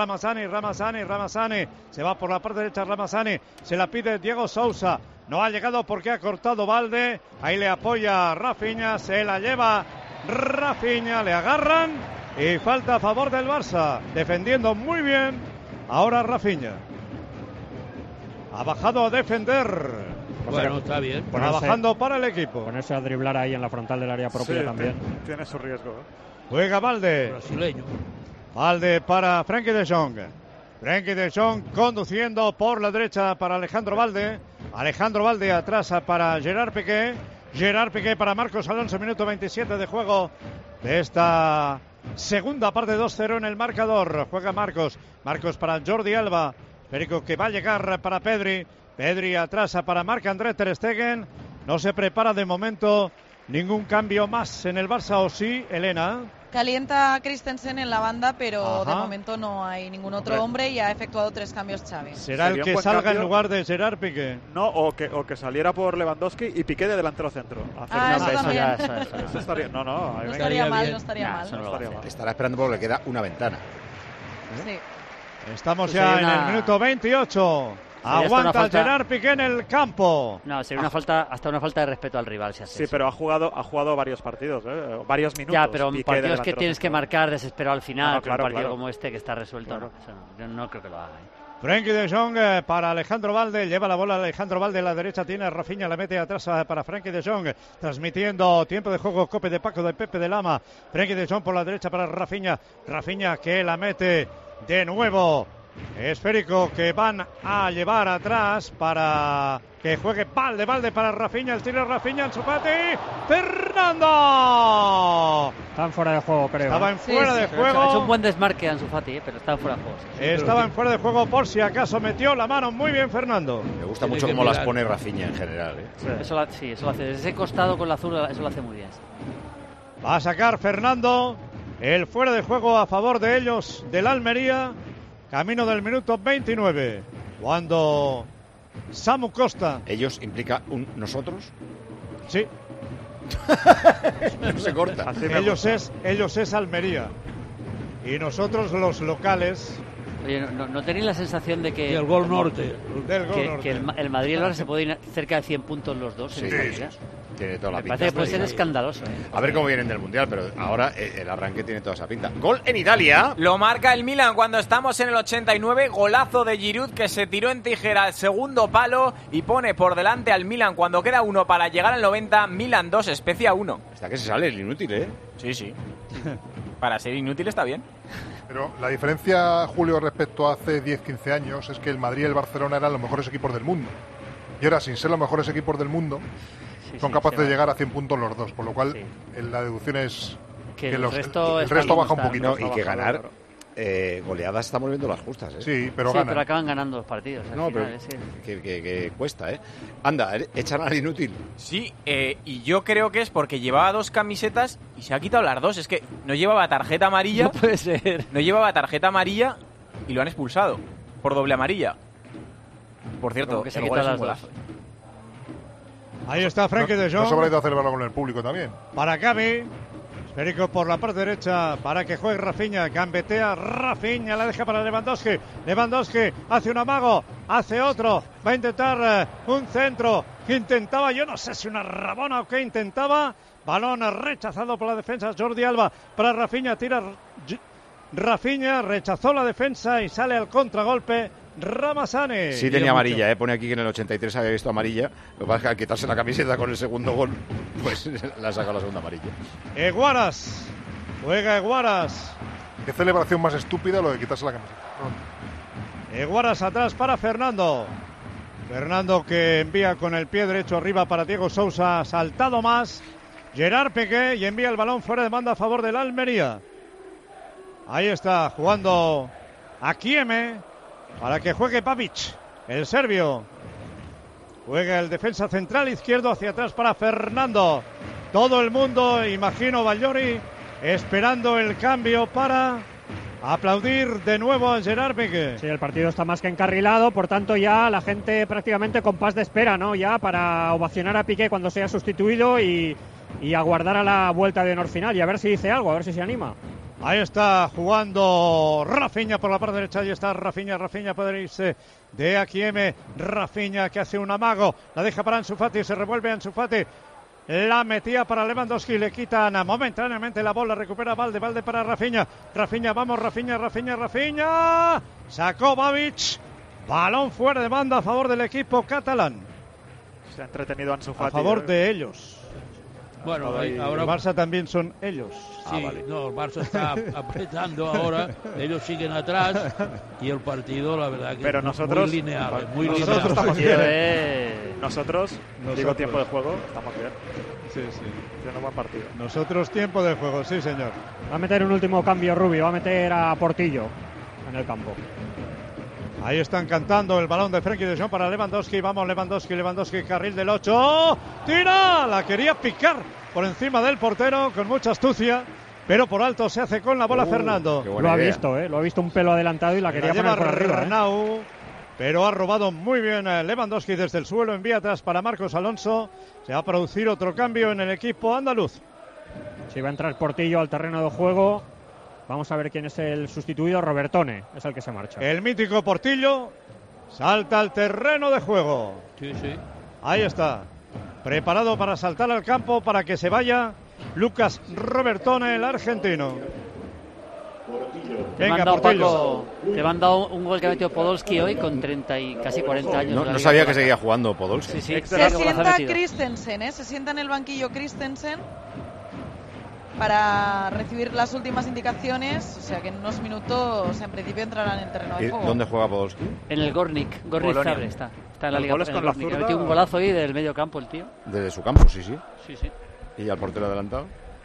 Se va por la parte derecha Ramazani, se la pide Diego Sousa. No ha llegado porque ha cortado Valde. Ahí le apoya Rafinha, se la lleva Rafinha, le agarran y falta a favor del Barça, defendiendo muy bien ahora Rafinha, ha bajado a defender Bueno, está bien. Trabajando para el equipo. Ponerse a driblar ahí en la frontal del área propia también. Tiene su riesgo. Juega Valde. Brasileño. Valde para Frenkie de Jong. Frenkie de Jong conduciendo por la derecha para Alejandro Valde. Alejandro Valde atrás para Gerard Piqué. Gerard Piqué para Marcos Alonso, minuto 27 de juego de esta segunda parte, 2-0 en el marcador. Juega Marcos. Marcos para Jordi Alba. Perico que va a llegar para Pedri. Pedri atrás para Marc-André ter Stegen. No se prepara de momento ningún cambio más en el Barça, ¿o sí, Elena? Calienta Christensen en la banda, pero de momento no hay ningún otro hombre y ha efectuado 3 cambios Xavi. ¿Será el que salga cambio en lugar de Gerard Piqué? No, o que saliera por Lewandowski y Piqué de delantero centro. Eso también. Eso estaría, no estaría mal. Estará esperando porque le queda una ventana. Sí. Estamos ya en el minuto 28. Aguanta Gerard Piqué en el campo. No, sería una falta de respeto al rival si hace Sí, eso. pero ha jugado varios partidos, varios minutos. Ya, pero partidos que tienes que marcar desesperado al final, un partido claro. como este que está resuelto, ¿no? Eso yo no creo que lo haga. Frenkie de Jong para Alejandro Valde, lleva la bola Alejandro Valde, a la derecha tiene a Rafinha, la mete atrás para Frenkie de Jong, transmitiendo tiempo de juego, Cope de Paco de Pepe de Lama. Frenkie de Jong por la derecha para Rafinha, Rafinha que la mete de nuevo. Esférico que van a llevar atrás para que juegue Valde para Rafinha, el tiro Rafinha, Ansu Fati, Fernando. Están fuera de juego, creo. Estaba en fuera de juego. Es un buen desmarque Ansu Fati, pero está fuera de juego. Estaba en fuera de juego por si acaso metió la mano. Muy bien, Fernando. Me gusta mucho cómo las pone Rafinha en general. Eso lo hace. Desde ese costado con la zurda, eso lo hace muy bien. Va a sacar Fernando el fuera de juego a favor de ellos, del Almería. Camino del minuto 29, cuando Samu Costa... ¿Ellos implica nosotros? Sí. No se corta. Ellos es Almería. Y nosotros los locales... Oye, ¿no tenéis la sensación de que... Y el gol norte. Que el Madrid y el Barça se pueden ir cerca de 100 puntos los dos en esta liga? Tiene toda la pinta. Parece que puede ser escandaloso. A ver cómo vienen del Mundial, pero ahora el arranque tiene toda esa pinta. Gol en Italia. Lo marca el Milan cuando estamos en el 89. Golazo de Giroud que se tiró en tijera al segundo palo y pone por delante al Milan cuando queda 1 para llegar al 90. Milan 2, Spezia 1. Hasta que se sale el inútil, ¿eh? Sí. Para ser inútil está bien. Pero la diferencia, Julio, respecto a hace 10-15 años es que el Madrid y el Barcelona eran los mejores equipos del mundo. Y ahora, sin ser los mejores equipos del mundo, son capaces de llegar a 100 puntos los dos. Por lo cual, la deducción es que el resto baja un poquito. Y que ganar goleadas estamos viendo las justas, ¿eh? Sí, pero ganan. Pero acaban ganando los partidos. Que cuesta, ¿eh? Anda, echan al inútil. Sí, y yo creo que es porque llevaba 2 camisetas y se ha quitado las 2. Es que no llevaba tarjeta amarilla. No puede ser. No llevaba tarjeta amarilla y lo han expulsado por doble amarilla. Por cierto, que se quita las 2. Ahí está Frenkie de Jong. No sobra de celebrarlo con el público también. Para Gavi. Esférico por la parte derecha para que juegue Rafinha. Gambetea Rafinha, la deja para Lewandowski. Lewandowski hace un amago, hace otro. Va a intentar un centro. Intentaba, yo no sé si una rabona o qué intentaba. Balón rechazado por la defensa. Jordi Alba para Rafinha. Tira Rafinha, rechazó la defensa y sale al contragolpe. Ramazani. Sí tenía amarilla, pone aquí que en el 83 había visto amarilla. Lo que pasa es que al quitarse la camiseta con el segundo gol, pues la ha sacado la segunda amarilla. Eguaras. Juega Eguaras. Qué celebración más estúpida lo de quitarse la camiseta. Eguaras atrás para Fernando. Fernando que envía con el pie derecho arriba para Diego Sousa. Saltado más. Gerard Piqué y envía el balón fuera de banda a favor del Almería. Ahí está jugando Akieme. Para que juegue Babic, el serbio. Juega el defensa central izquierdo hacia atrás para Fernando. Todo el mundo, imagino Bagliori, esperando el cambio para aplaudir de nuevo a Gerard Piqué. Sí, el partido está más que encarrilado, por tanto ya la gente prácticamente con paz de espera, ¿no? Ya para ovacionar a Piqué cuando sea sustituido y aguardar a la vuelta de honor final y a ver si dice algo, a ver si se anima. Ahí está jugando Rafinha por la parte derecha. Ahí está Rafinha puede irse de Akieme. Rafinha que hace un amago. La deja para Ansu Fati. Se revuelve Ansu Fati. La metía para Lewandowski. Le quitan momentáneamente la bola. Recupera Valde para Rafinha. Rafinha, vamos Rafinha. Sacó Babic. Balón fuera de banda a favor del equipo catalán. Se ha entretenido Ansu Fati. A favor de ellos. Bueno, ahora el Barça también son ellos. Sí, no, el Barça está apretando ahora, ellos siguen atrás y el partido, la verdad que pero nosotros, muy lineal. Nosotros estamos bien. Nosotros, digo tiempo de juego, estamos bien. Sí. Tiene un buen partido. Nosotros tiempo de juego, sí señor. Va a meter un último cambio Rubio, va a meter a Portillo en el campo. Ahí están cantando el balón de Frenkie de Jong para Lewandowski. Vamos, Lewandowski, carril del 8. ¡Tira! La quería picar por encima del portero con mucha astucia, pero por alto se hace con la bola Fernando. Lo ha visto, lo ha visto un pelo adelantado y la quería poner por arriba. Arnau, pero ha robado muy bien Lewandowski desde el suelo. Envía atrás para Marcos Alonso. Se va a producir otro cambio en el equipo andaluz. Si va a entrar Portillo al terreno de juego. Vamos a ver quién es el sustituido. Robertone es el que se marcha. El mítico Portillo salta al terreno de juego. Sí. Ahí está. Preparado para saltar al campo para que se vaya Lucas Robertone, el argentino. Venga, Portillo. Te han dado un gol que ha metido Podolski hoy con 30 y casi 40 años. No sabía que seguía jugando Podolski. Sí. Se sienta Christensen, se sienta en el banquillo Christensen para recibir las últimas indicaciones, o sea que en unos minutos en principio entrarán en el terreno de juego. ¿Dónde juega Podolski? En el Gornik Zagreb está en la Liga. Ha metido un golazo ahí del medio campo el tío. Desde su campo, sí. Sí. ¿Y al portero adelantado?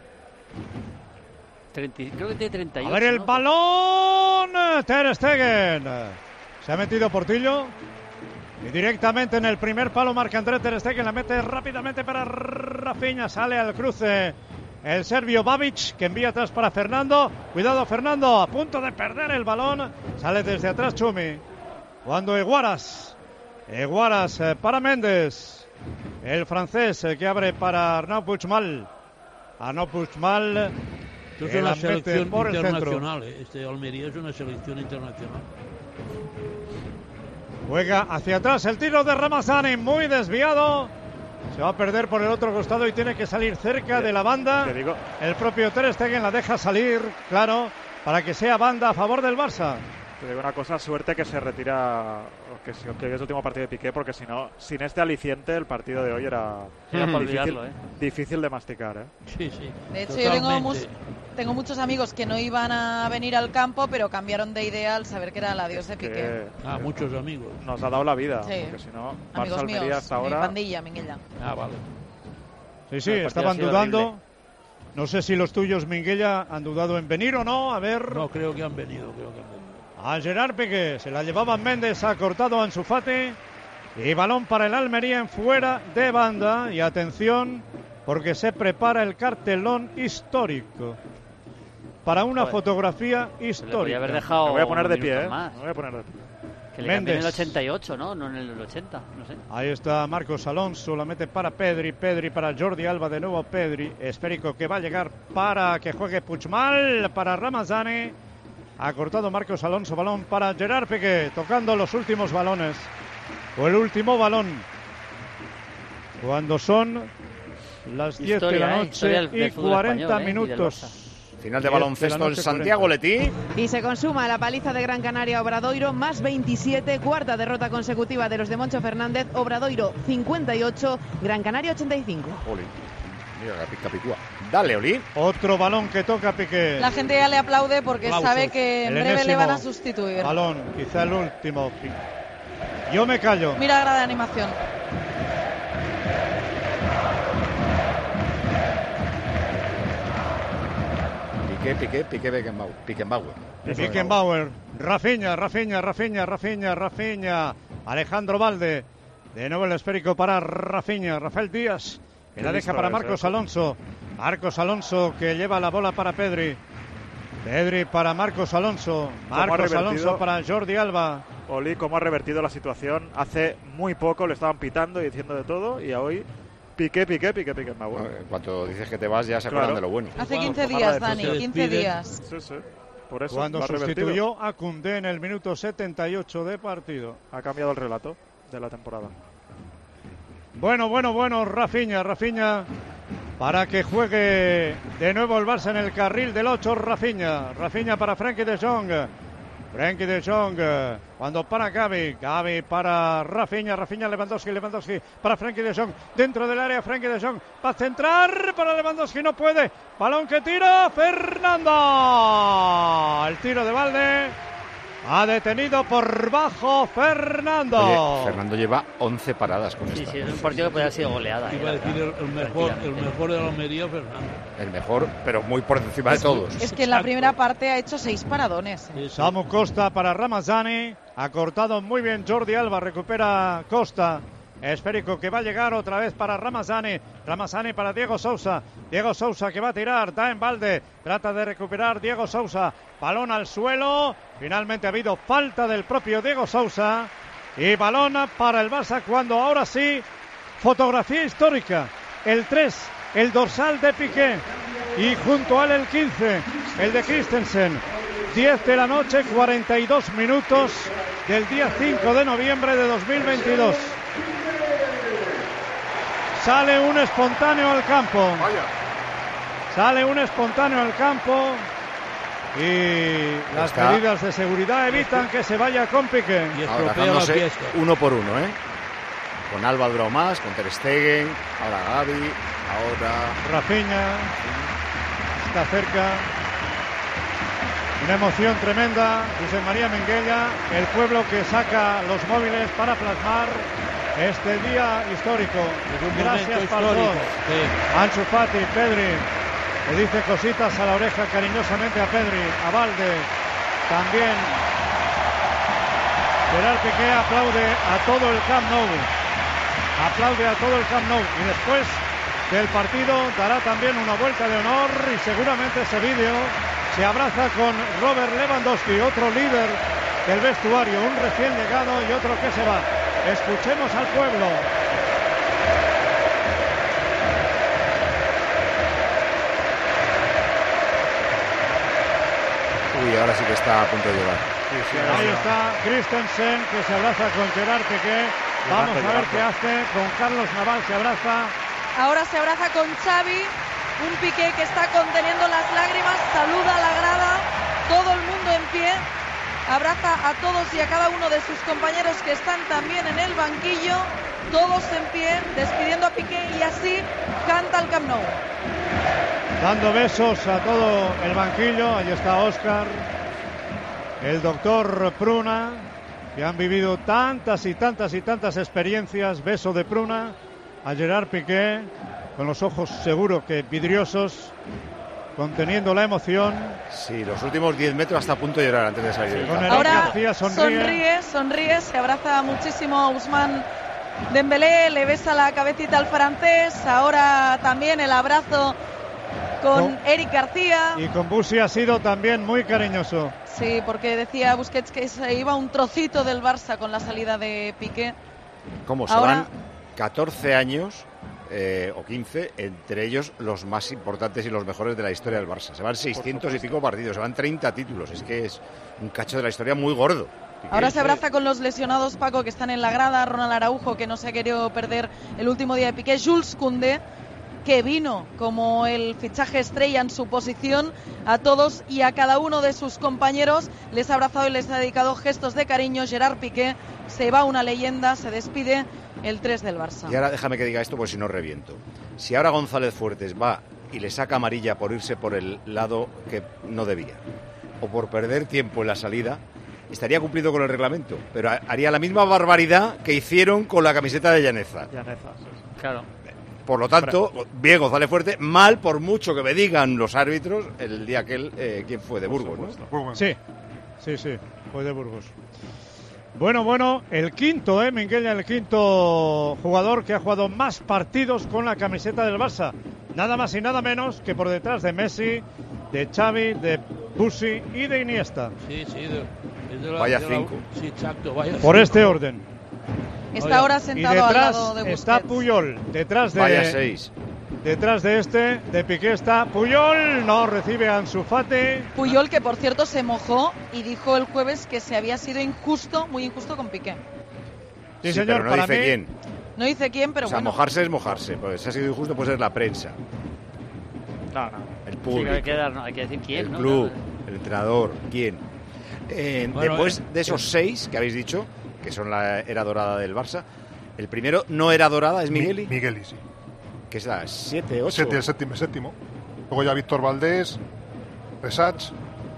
Creo que tiene 38. A ver el balón, Ter Stegen. Se ha metido Portillo y directamente en el primer palo marca André Ter Stegen, la mete rápidamente para Rafinha, sale al cruce el serbio Babic, que envía atrás para Fernando. Cuidado Fernando, a punto de perder el balón. Sale desde atrás Chumi. Cuando Eguaras para Méndez. El francés que abre para Arnaud Puigmal. Esto es una selección internacional. Almería es una selección internacional. Juega hacia atrás el tiro de Ramazani, muy desviado. Se va a perder por el otro costado y tiene que salir cerca de la banda. El propio Ter Stegen la deja salir, claro, para que sea banda a favor del Barça. Te digo una cosa, suerte que se retira, que es el último partido de Piqué, porque si no, sin este aliciente, el partido de hoy era difícil de masticar. Sí. De hecho, yo tengo muchos amigos que no iban a venir al campo, pero cambiaron de idea al saber que era el adiós de Piqué. Muchos amigos. Nos ha dado la vida, sí. Porque si no, amigos Barça-Almería míos, hasta ahora... mi pandilla, Minguella. Vale. Sí, estaban dudando. No sé si los tuyos, Minguella, han dudado en venir o no. A ver. No, creo que han venido. A Gerard Piqué, se la llevaba Méndez, ha cortado Ansu Fati y balón para el Almería en fuera de banda. Y atención, porque se prepara el cartelón histórico para una fotografía histórica. Haber dejado me voy a poner de pie, Que le cambió en el 88, ¿no? No en el 80, no sé. Ahí está Marcos Alonso, la mete para Pedri para Jordi Alba, de nuevo Pedri, esférico que va a llegar para que juegue Puigmal, para Ramazani. Ha cortado Marcos Alonso, balón para Gerard Piqué, tocando los últimos balones. O el último balón. Cuando son las 10 de la noche y 40 minutos. Final de baloncesto el Santiago Letí. Y se consuma la paliza de Gran Canaria Obradoiro, más 27, cuarta derrota consecutiva de los de Moncho Fernández. Obradoiro 58, Gran Canaria 85. Oli. Mira, Capicúa. Dale, Oli. Otro balón que toca Piqué. La gente ya le aplaude porque sabe que en breve le van a sustituir. Balón, quizá el último. Yo me callo. Mira la grada de animación. Piqué Beckenbauer. Rafinha. Alejandro Valde. De nuevo el esférico para Rafinha. Rafael Díaz. Que la deja para Marcos Alonso. Marcos Alonso que lleva la bola para Pedri para Marcos Alonso. Marcos Alonso para Jordi Alba. Oli, cómo ha revertido la situación. Hace muy poco le estaban pitando y diciendo de todo. Y hoy Piqué. Cuando dices que te vas ya se acuerdan de lo bueno. Hace 15 días, Dani, 15 días. Sí. Por eso cuando sustituyó a Koundé en el minuto 78 de partido. Ha cambiado el relato de la temporada. Bueno, Rafinha, para que juegue de nuevo el Barça en el carril del 8, Rafinha para Frenkie de Jong. Frenkie de Jong, cuando para Gavi para Rafinha, Lewandowski para Frenkie de Jong, dentro del área Frenkie de Jong, va a centrar para Lewandowski, no puede, balón que tira Fernando, el tiro de balde, ha detenido por bajo Fernando. Oye, Fernando lleva 11 paradas con esta. Sí, es un partido que podría haber sido goleada. Iba a decir el mejor de la Almería, Fernando. El mejor, pero muy por encima de todos. Es que en la primera parte ha hecho 6 paradones. Samu Costa para Ramazani, ha cortado muy bien Jordi Alba, recupera Costa. Esférico que va a llegar otra vez para Ramazani para Diego Sousa que va a tirar, da en balde, trata de recuperar Diego Sousa, balón al suelo, finalmente ha habido falta del propio Diego Sousa y balón para el Barça cuando ahora sí, fotografía histórica, el 3, el dorsal de Piqué y junto a él el 15, el de Christensen. 10 de la noche, 42 minutos del día 5 de noviembre de 2022. Sale un espontáneo al campo. Y las medidas de seguridad evitan que se vaya con Piqué. Y estropeándose uno por uno, Con Alba duró más, con Ter Stegen, ahora Gavi, ahora Rafinha. Está cerca. Una emoción tremenda. José María Minguella, el pueblo que saca los móviles para plasmar este día histórico. Gracias, Pastor. Ansu Fati, Pedri, le dice cositas a la oreja cariñosamente a Pedri, a Valde, también. Gerard Piqué aplaude a todo el Camp Nou. Y después del partido dará también una vuelta de honor y seguramente ese vídeo se abraza con Robert Lewandowski, otro líder del vestuario, un recién llegado y otro que se va. Escuchemos al pueblo. Uy, ahora sí que está a punto de llegar. Ahí está Christensen que se abraza con Gerard Piqué. Vamos a ver qué hace con Carlos Naval, se abraza. Ahora se abraza con Xavi, un Piqué que está conteniendo las lágrimas, saluda a la grada, todo el mundo en pie. Abraza a todos y a cada uno de sus compañeros que están también en el banquillo, todos en pie, despidiendo a Piqué y así canta el Camp Nou. Dando besos a todo el banquillo, ahí está Óscar, el doctor Pruna, que han vivido tantas experiencias, beso de Pruna, a Gerard Piqué, con los ojos seguro que vidriosos, conteniendo la emoción. Sí, los últimos 10 metros hasta a punto de llorar antes de salir. Con ahora García sonríe, se abraza muchísimo a Ousmane Dembélé, le besa la cabecita al francés, ahora también el abrazo con Eric García. Y con Busi ha sido también muy cariñoso. Sí, porque decía Busquets que se iba un trocito del Barça con la salida de Piqué. ¿Cómo se van 14 años? O 15, entre ellos los más importantes y los mejores de la historia del Barça. Se van 600 y pico partidos, se van 30 títulos. Es que es un cacho de la historia muy gordo. Ahora se abraza con los lesionados, Paco, que están en la grada. Ronald Araujo, que no se ha querido perder el último día de Piqué. Jules Koundé, que vino como el fichaje estrella en su posición. A todos y a cada uno de sus compañeros les ha abrazado y les ha dedicado gestos de cariño. Gerard Piqué se va una leyenda, se despide el 3 del Barça. Y ahora déjame que diga esto, porque si no reviento. Si ahora González Fuertes va y le saca amarilla por irse por el lado que no debía, o por perder tiempo en la salida, estaría cumplido con el reglamento, pero haría la misma barbaridad que hicieron con la camiseta de Llaneza. Claro. Por lo tanto, bien González Fuertes, mal por mucho que me digan los árbitros el día aquel, ¿quién fue? De Burgos, ¿no? Sí, fue de Burgos. Bueno, el quinto, Minguella, el quinto jugador que ha jugado más partidos con la camiseta del Barça. Nada más y nada menos que por detrás de Messi, de Xavi, de Busi y de Iniesta. Sí, vaya 5. Sí, exacto, vaya por cinco. Este orden. Está ahora sentado al lado de Busquets. Está Puyol, detrás de... Vaya 6. Detrás de Piqué está Puyol, no recibe a Ansu Fati. Puyol, que por cierto se mojó y dijo el jueves que se había sido muy injusto con Piqué. Sí, señor, pero no para dice mí... quién. No dice quién, pero bueno. Mojarse es mojarse, pues si ha sido injusto puede ser la prensa. No. El público. Sí, hay que decir quién, el ¿no? club, el entrenador, quién. Después de esos 6 que habéis dicho, que son la era dorada del Barça, el primero no era dorada, es Migueli. Migueli, sí. ¿Qué es la 7, 8? 7, el séptimo. Luego ya Víctor Valdés, Resach.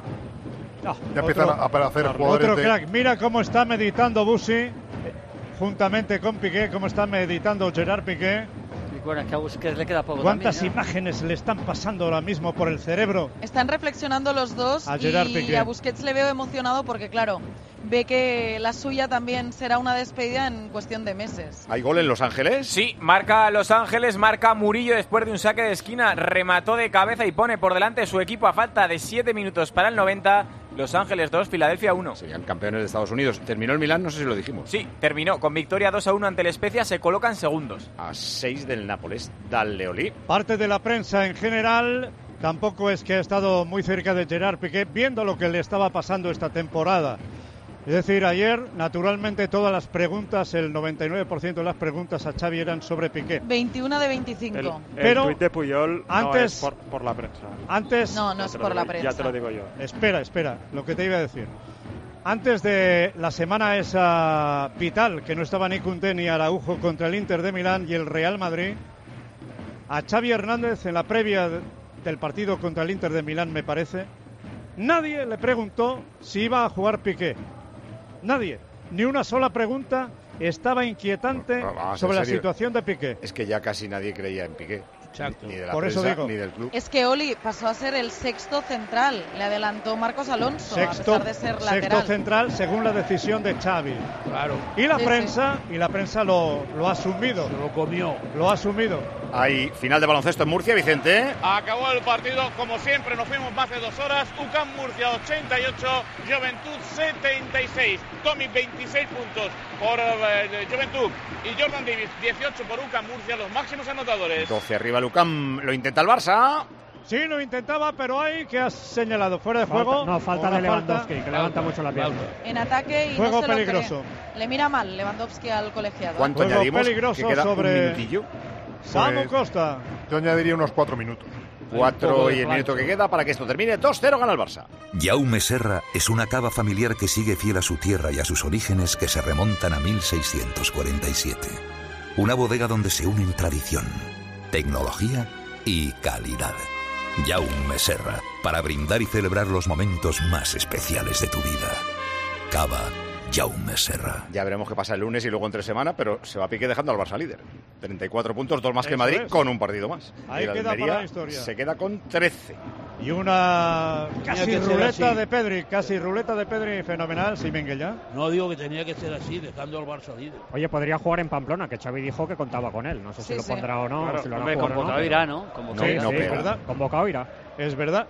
Ya empiezan a aparecer jugadores. Otro crack. Mira cómo está meditando Busi, juntamente con Piqué, cómo está meditando Gerard Piqué. Y bueno, es que a Busquets le queda poco. ¿Cuántas también, imágenes le están pasando ahora mismo por el cerebro? Están reflexionando los dos y a Busquets le veo emocionado porque, claro, ve que la suya también será una despedida en cuestión de meses. ¿Hay gol en Los Ángeles? Sí, marca Los Ángeles, marca Murillo después de un saque de esquina, remató de cabeza y pone por delante su equipo a falta de 7 minutos para el 90. Los Ángeles 2, Filadelfia 1. Serían campeones de Estados Unidos. Terminó el Milán, no sé si lo dijimos. Sí, terminó con victoria 2-1 ante el Spezia, se colocan segundos. A 6 del Nápoles, Dale Oli. Parte de la prensa en general tampoco es que ha estado muy cerca de Gerard Piqué, viendo lo que le estaba pasando esta temporada. Es decir, ayer, naturalmente, todas las preguntas, el 99% de las preguntas a Xavi eran sobre Piqué. 21 de 25. El tuit de Puyol antes, no es por la prensa. Antes, no es por la prensa. Ya te lo digo yo. Espera, lo que te iba a decir. Antes de la semana esa vital, que no estaba ni Koundé ni Araujo contra el Inter de Milán y el Real Madrid, a Xavi Hernández, en la previa del partido contra el Inter de Milán, me parece, nadie le preguntó si iba a jugar Piqué. Nadie, ni una sola pregunta estaba inquietante sobre la situación de Piqué. Es que ya casi nadie creía en Piqué. Exacto. Ni de la Por prensa, eso digo. ni del club. Es que Oli pasó a ser el sexto central, le adelantó Marcos Alonso, a pesar de ser lateral. Sexto central según la decisión de Xavi. Claro. Y la prensa lo ha asumido. Se lo comió. Lo ha asumido. Hay final de baloncesto en Murcia, Vicente. Acabó el partido, como siempre, nos fuimos más de 2 horas. UCAM Murcia 88, Juventud 76. Tomic 26 puntos por Juventud y Jordan Davis 18 por UCAM Murcia, los máximos anotadores. 12 arriba el UCAM, lo intenta el Barça. Sí, lo intentaba, pero hay que has señalado fuera de juego. Falta de Lewandowski, que levanta mucho la pierna. En ataque y juego no se peligroso. lo cree. Le mira mal Lewandowski al colegiado. ¿Cuánto juego añadimos? Peligroso que queda sobre un minutillo. Samu Costa. Yo añadiría unos 4 minutos. 4 y el minuto que queda para que esto termine. 2-0 gana el Barça. Jaume Serra es una cava familiar que sigue fiel a su tierra y a sus orígenes que se remontan a 1647. Una bodega donde se unen tradición, tecnología y calidad. Jaume Serra, para brindar y celebrar los momentos más especiales de tu vida. Cava Jaume Serra. Ya veremos qué pasa el lunes y luego entre semana, pero se va Piqué dejando al Barça líder. 34 puntos, 2 más que Madrid, con un partido más. Ahí queda para la historia. Se queda con 13. Y una casi ruleta de Pedri fenomenal, si ya. No digo que tenía que ser así, dejando al Barça líder. Oye, podría jugar en Pamplona, que Xavi dijo que contaba con él. No sé si lo pondrá o no. Claro, si lo hombre, jugar convocado o no, irá, ¿no? Convocado sí, irá. no, es verdad. Convocado irá. Es verdad.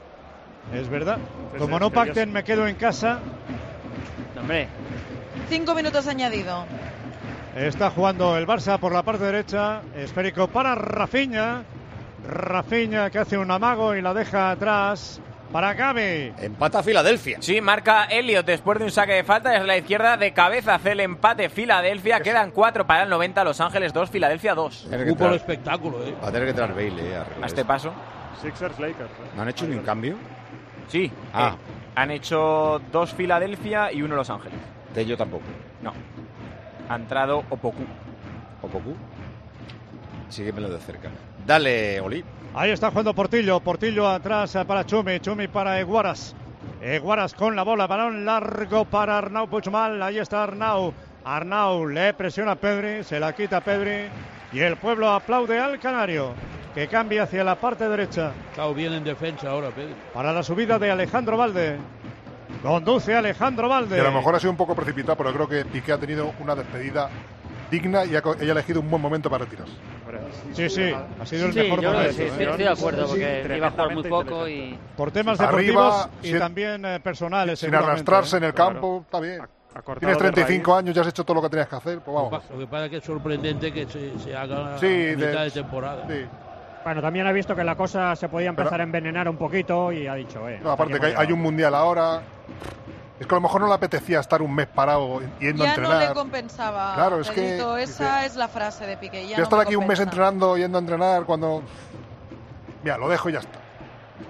Como no pacten, me quedo en casa. Hombre. 5 minutos añadido. Está jugando el Barça por la parte derecha. Esférico para Rafinha. Rafinha que hace un amago y la deja atrás para Gavi. Empata Filadelfia. Sí, marca Elliot después de un saque de falta desde la izquierda. De cabeza hace el empate Filadelfia. Quedan 4 para el 90. Los Ángeles 2, Filadelfia 2. Ocupa el espectáculo, Va a tener que traer Bailey. A este paso. Sixers, Lakers. ¿No han hecho ni un cambio? Sí. Han hecho 2 Filadelfia y 1 Los Ángeles. De ello tampoco. No. Ha entrado Opoku. ¿Opoku? Síguemelo de cerca. Dale, Oli. Ahí está jugando Portillo. Portillo atrás para Chumi. Chumi para Eguaras. Eguaras con la bola. Balón largo para Arnau Puigmal. Ahí está Arnau. Arnau le presiona a Pedri. Se la quita a Pedri. Y el pueblo aplaude al canario, que cambia hacia la parte derecha. Claro, bien en defensa ahora, Pedri. Para la subida de Alejandro Valde. Conduce Alejandro Valde. Y a lo mejor ha sido un poco precipitado, pero creo que Piqué ha tenido una despedida digna y ha elegido un buen momento para retirarse. Sí, ha sido el mejor momento. Sí, estoy de acuerdo, porque iba a jugar muy poco y... Por temas deportivos y también personales. Sin arrastrarse en el campo, está bien. Tienes 35 años, ya has hecho todo lo que tenías que hacer, pues vamos. Lo que pasa es que es sorprendente que se haga a mitad de temporada. Sí. Bueno, también ha visto que la cosa se podía empezar a envenenar un poquito y ha dicho, no, aparte que hay un mundial ahora. Es que a lo mejor no le apetecía estar un mes parado yendo a entrenar. Ya no le compensaba. Claro, es que esa es la frase de Piqué. Ya estar aquí un mes entrenando, yendo a entrenar, cuando... Mira, lo dejo y ya está.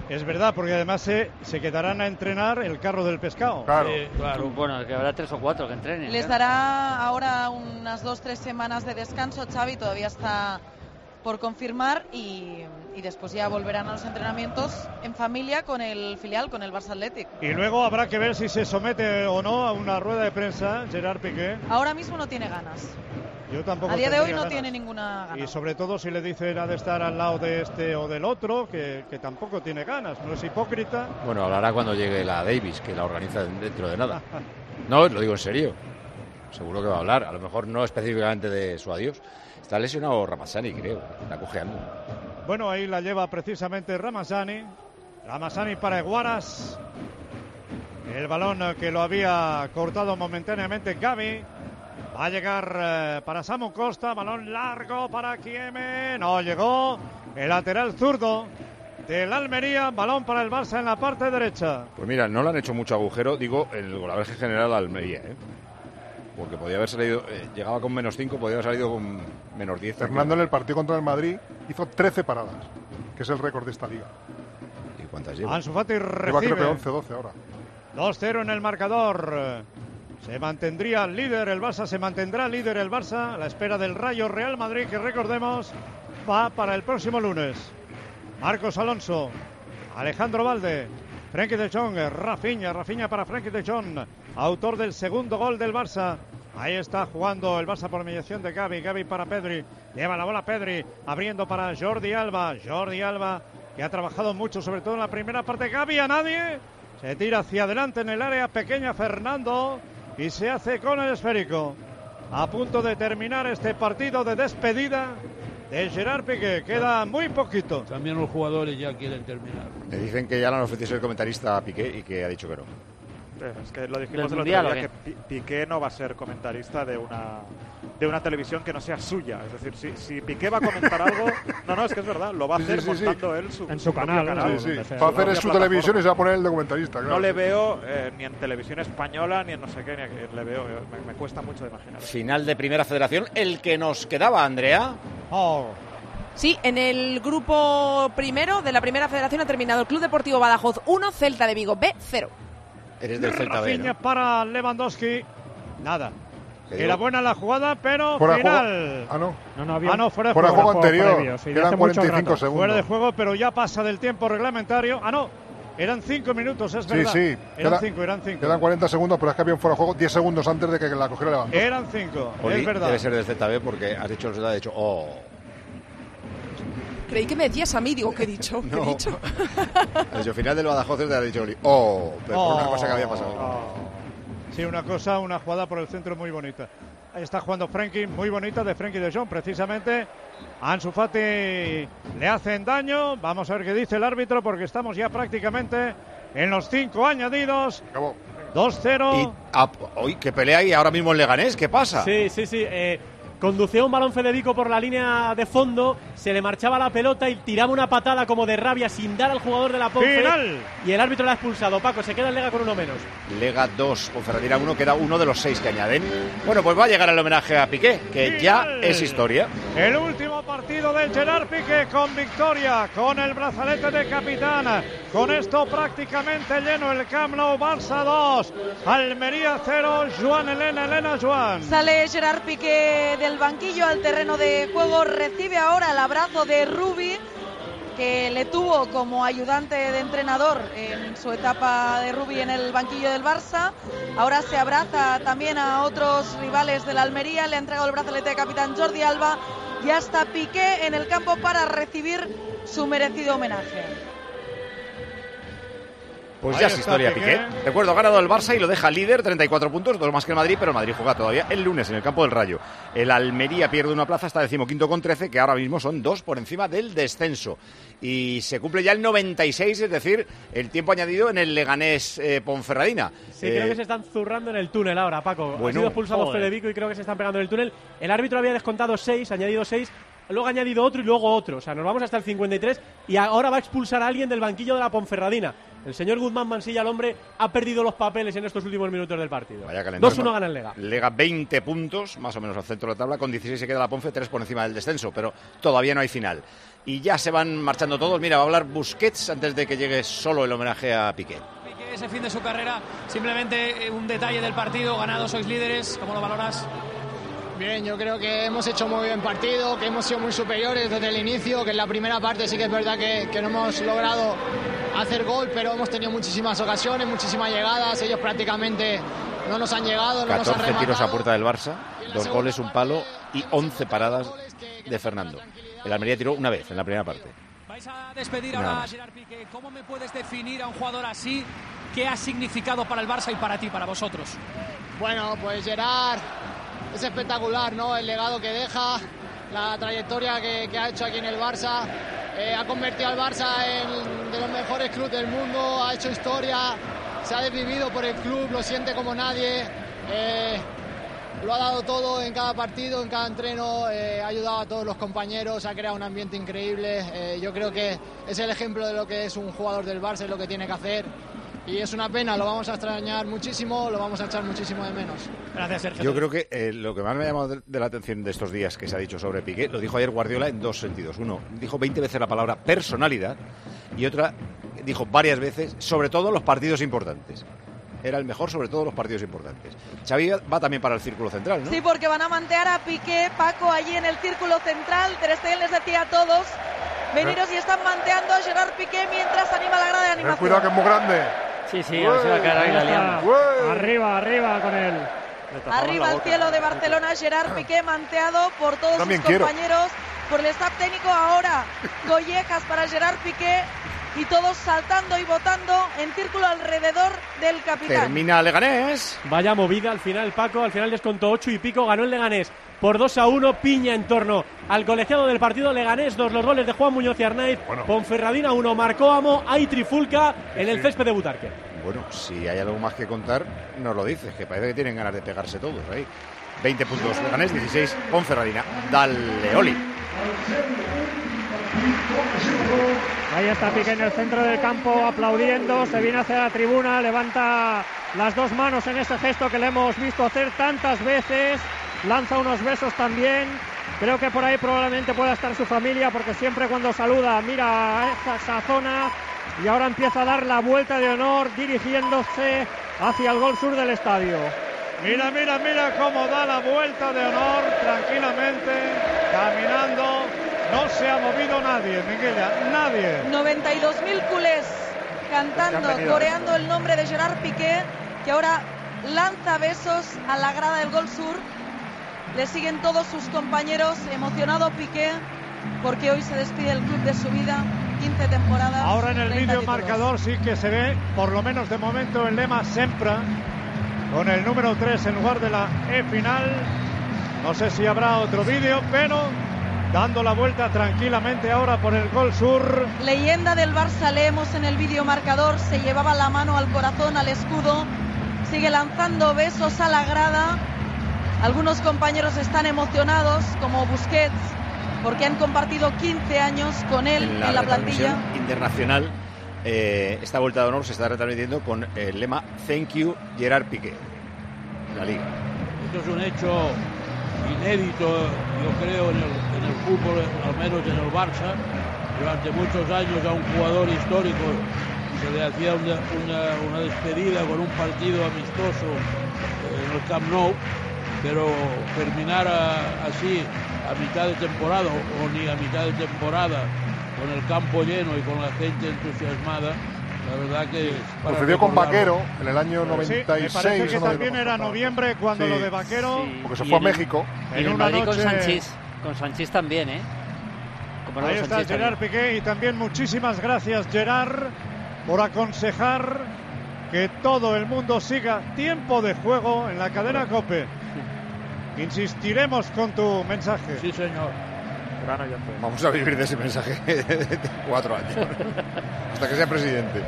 Es verdad, porque además se quedarán a entrenar el carro del pescado. Claro. Claro. Bueno, que habrá 3 o 4 que entrenen. Les dará ahora unas 2-3 semanas de descanso, Xavi, todavía está por confirmar, y después ya volverán a los entrenamientos en familia con el filial, con el Barça Athletic. Y luego habrá que ver si se somete o no a una rueda de prensa Gerard Piqué. Ahora mismo no tiene ganas. Yo tampoco. A día de hoy no ganas. tiene ninguna gana. Y sobre todo si le dicen ha de estar al lado de este o del otro, que tampoco tiene ganas, no es hipócrita. Bueno, hablará cuando llegue la Davis, que la organiza dentro de nada. No, lo digo en serio. Seguro que va a hablar, a lo mejor no específicamente de su adiós. Está lesionado Ramazani, creo, está cojeando. Bueno, ahí la lleva precisamente Ramazani. Ramazani para Eguaras. El balón que lo había cortado momentáneamente Gavi. Va a llegar para Samu Costa, balón largo para Kieme, no llegó, el lateral zurdo del Almería, balón para el Barça en la parte derecha. Pues mira, no le han hecho mucho agujero, digo, el golaverje general al Almería, porque podía haber salido, llegaba con -5, podía haber salido con -10. Fernando en el partido contra el Madrid hizo 13 paradas, que es el récord de esta liga. ¿Y cuántas lleva? Ansu Fati Lleva recibe. creo que 11-12 ahora. 2-0 en el marcador. Se mantendría líder el Barça, se mantendrá líder el Barça a la espera del Rayo Real Madrid, que recordemos va para el próximo lunes. Marcos Alonso, Alejandro Valde, Frenkie de Jong, Rafinha para Frenkie de Jong, autor del segundo gol del Barça. Ahí está jugando el Barça por mediación de Gavi para Pedri, lleva la bola Pedri, abriendo para Jordi Alba, que ha trabajado mucho, sobre todo en la primera parte. Gavi a nadie, se tira hacia adelante en el área pequeña Fernando, y se hace con el esférico. A punto de terminar este partido de despedida de Gerard Piqué. Queda muy poquito. También los jugadores ya quieren terminar. Me dicen que ya le han ofrecido ser comentarista a Piqué y que ha dicho que no. Es que lo dijimos el otro día, que Piqué no va a ser comentarista de una televisión que no sea suya. Es decir, si Piqué va a comentar algo, no, es que es verdad, lo va a hacer montando él en su canal. Va a hacer en su televisión y se va a poner el de comentarista. Claro. No le veo ni en televisión española, ni en no sé qué, le veo, me cuesta mucho de imaginar. Final de Primera Federación, el que nos quedaba, Andrea. Sí, en el grupo primero de la Primera Federación ha terminado el Club Deportivo Badajoz 1, Celta de Vigo B 0. Eres del Celta B, ¿no? Para Lewandowski, nada. Era buena la jugada, pero fuera final. Juego. No había. Fuera de juego anterior. Previo, sí, quedan 45 segundos. Fuera de juego, pero ya pasa del tiempo reglamentario. Eran 5 minutos, es verdad. Sí. Eran 5. Quedan 40 segundos, pero es que había un fuera de juego 10 segundos antes de que la cogiera Lewandowski. Eran 5, es verdad. Debe ser del Celta B porque has dicho el Celta, de hecho, Creí que me decías a mí, digo, ¿qué he dicho? No. ¿Qué he dicho? Al final del Badajoz te ha dicho Oli. Pero por una cosa que había pasado. Sí, una jugada por el centro muy bonita. Ahí está jugando Frenkie, muy bonita de Frenkie de Jong, precisamente. A Ansu Fati le hacen daño. Vamos a ver qué dice el árbitro, porque estamos ya prácticamente en los 5 añadidos. 2-0. Hoy que pelea ahí ahora mismo en Leganés, ¿qué pasa? Sí. Conducía un balón Federico por la línea de fondo, se le marchaba la pelota y tiraba una patada como de rabia sin dar al jugador de la Ponfe. ¡Final! Y el árbitro la ha expulsado. Paco, se queda el Lega con uno menos. Lega 2, Ponferradina 1, queda uno de los 6 que añaden. Bueno, pues va a llegar el homenaje a Piqué, que ya es historia. El último partido de Gerard Piqué con victoria, con el brazalete de capitán. Con esto prácticamente lleno el Camp Nou. Barça 2, Almería 0, Elena Joan. Sale Gerard Piqué del banquillo al terreno de juego, recibe ahora el abrazo de Rubi, que le tuvo como ayudante de entrenador en su etapa de Rubi en el banquillo del Barça. Ahora se abraza también a otros rivales de la Almería, le ha entregado el brazalete de capitán Jordi Alba y hasta Piqué en el campo para recibir su merecido homenaje. Pues ya es historia, Piqué. Recuerdo, ha ganado el Barça y lo deja líder, 34 puntos, 2 más que el Madrid, pero el Madrid juega todavía el lunes en el campo del Rayo. El Almería pierde una plaza, está 15º con 13, que ahora mismo son 2 por encima del descenso. Y se cumple ya el 96, es decir, el tiempo añadido en el Leganés Ponferradina. Sí, creo que se están zurrando en el túnel ahora, Paco. Bueno, ha sido expulsado Federico y creo que se están pegando en el túnel. El árbitro había descontado 6, añadido 6. Luego ha añadido otro y luego otro. O sea, nos vamos hasta el 53 y ahora va a expulsar a alguien del banquillo de la Ponferradina. El señor Guzmán Mansilla, el hombre, ha perdido los papeles en estos últimos minutos del partido. 2-1 gana el Lega. Lega 20 puntos, más o menos al centro de la tabla. Con 16 se queda la Ponfe, 3 por encima del descenso, pero todavía no hay final. y ya se van marchando todos. Mira, va a hablar Busquets antes de que llegue solo el homenaje a Piqué. Piqué, ese fin de su carrera, simplemente un detalle del partido, ganado, sois líderes, ¿cómo lo valoras? Bien, yo creo que hemos hecho muy bien partido, que hemos sido muy superiores desde el inicio, que en la primera parte sí que es verdad que no hemos logrado hacer gol, pero hemos tenido muchísimas ocasiones, muchísimas llegadas, ellos prácticamente no nos han llegado, no nos han 14 tiros a puerta del Barça, 2 goles, un palo y 11 paradas de Fernando. El Almería tiró una vez en la primera parte. Vais a despedir ahora a Gerard Piqué. ¿Cómo me puedes definir a un jugador así? ¿Qué ha significado para el Barça y para ti, para vosotros? Bueno, pues Gerard es espectacular, ¿no? El legado que deja, la trayectoria que ha hecho aquí en el Barça, ha convertido al Barça en de los mejores clubes del mundo, ha hecho historia, se ha desvivido por el club, lo siente como nadie, lo ha dado todo en cada partido, en cada entreno, ha ayudado a todos los compañeros, ha creado un ambiente increíble, yo creo que es el ejemplo de lo que es un jugador del Barça y lo que tiene que hacer. Y es una pena, lo vamos a extrañar muchísimo, lo vamos a echar muchísimo de menos. Gracias, Sergio. Yo creo que lo que más me ha llamado de la atención de estos días que se ha dicho sobre Piqué, lo dijo ayer Guardiola en 2 sentidos. Uno, dijo 20 veces la palabra personalidad, y otra, dijo varias veces, sobre todo en los partidos importantes. Era el mejor, sobre todo en los partidos importantes. Xavi va también para el círculo central, ¿no? Sí, porque van a mantear a Piqué, Paco, allí en el círculo central. Ter Stegen les decía a todos, veniros, y están manteando a Gerard Piqué mientras anima la grada de animación. Cuidado que es muy grande. Sí, a ver si va a caer ahí la liana. Arriba con él. Arriba al cielo de Barcelona, Gerard Piqué manteado por todos sus compañeros, por el staff técnico. Ahora collejas para Gerard Piqué y todos saltando y votando en círculo alrededor del capitán. Termina Leganés. Vaya movida al final, Paco. Al final descontó 8 y pico, ganó el Leganés por 2-1, piña en torno al colegiado del partido. Leganés 2, los goles de Juan Muñoz y Arnaiz. Ponferradina 1, marcó Amo, hay trifulca en el césped de Butarque. Bueno, si hay algo más que contar, nos lo dices, que parece que tienen ganas de pegarse todos ahí. 20 puntos Leganés, 16 Ponferradina. Dale, Oli. Ahí está Piqué en el centro del campo aplaudiendo, se viene hacia la tribuna, levanta las 2 manos en ese gesto que le hemos visto hacer tantas veces, lanza unos besos también. Creo que por ahí probablemente pueda estar su familia, porque siempre cuando saluda mira a esa zona, y ahora empieza a dar la vuelta de honor dirigiéndose hacia el gol sur del estadio. Mira cómo da la vuelta de honor tranquilamente, caminando. No se ha movido nadie, Miguela, nadie. 92.000 culés cantando, coreando el nombre de Gerard Piqué, que ahora lanza besos a la grada del gol sur. Le siguen todos sus compañeros, emocionado Piqué, porque hoy se despide el club de su vida, 15 temporadas. Ahora en el vídeo marcador sí que se ve, por lo menos de momento, el lema Sempra, con el número 3 en lugar de la E final. No sé si habrá otro vídeo, pero dando la vuelta tranquilamente ahora por el gol sur. Leyenda del Barça, leemos en el vídeo marcador, se llevaba la mano al corazón, al escudo, sigue lanzando besos a la grada. Algunos compañeros están emocionados, como Busquets, porque han compartido 15 años con él en la plantilla internacional. Esta vuelta de honor se está retransmitiendo con el lema Thank you Gerard Piqué, la Liga. Esto es un hecho inédito, yo creo, en el fútbol, al menos en el Barça. Durante muchos años a un jugador histórico se le hacía una despedida con un partido amistoso en el Camp Nou, pero terminar así a mitad de temporada o ni a mitad de temporada con el campo lleno y con la gente entusiasmada, la verdad que sucedió con Vaquero en el año 96. Sí, me parece que también era noviembre cuando lo de Vaquero. Sí. Porque se fue a México. En el Madrid noche con Sanchís también, ¿eh? Ahí está Gerard Piqué, y también muchísimas gracias, Gerard, por aconsejar que todo el mundo siga Tiempo de Juego en la cadena COPE. Insistiremos con tu mensaje. Sí, señor. Vamos a vivir de ese mensaje de 4 años hasta que sea presidente.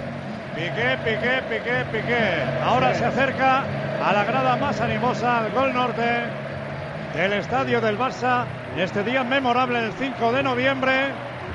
Piqué. Ahora se acerca a la grada más animosa, al gol norte del estadio del Barça, en este día memorable del 5 de noviembre.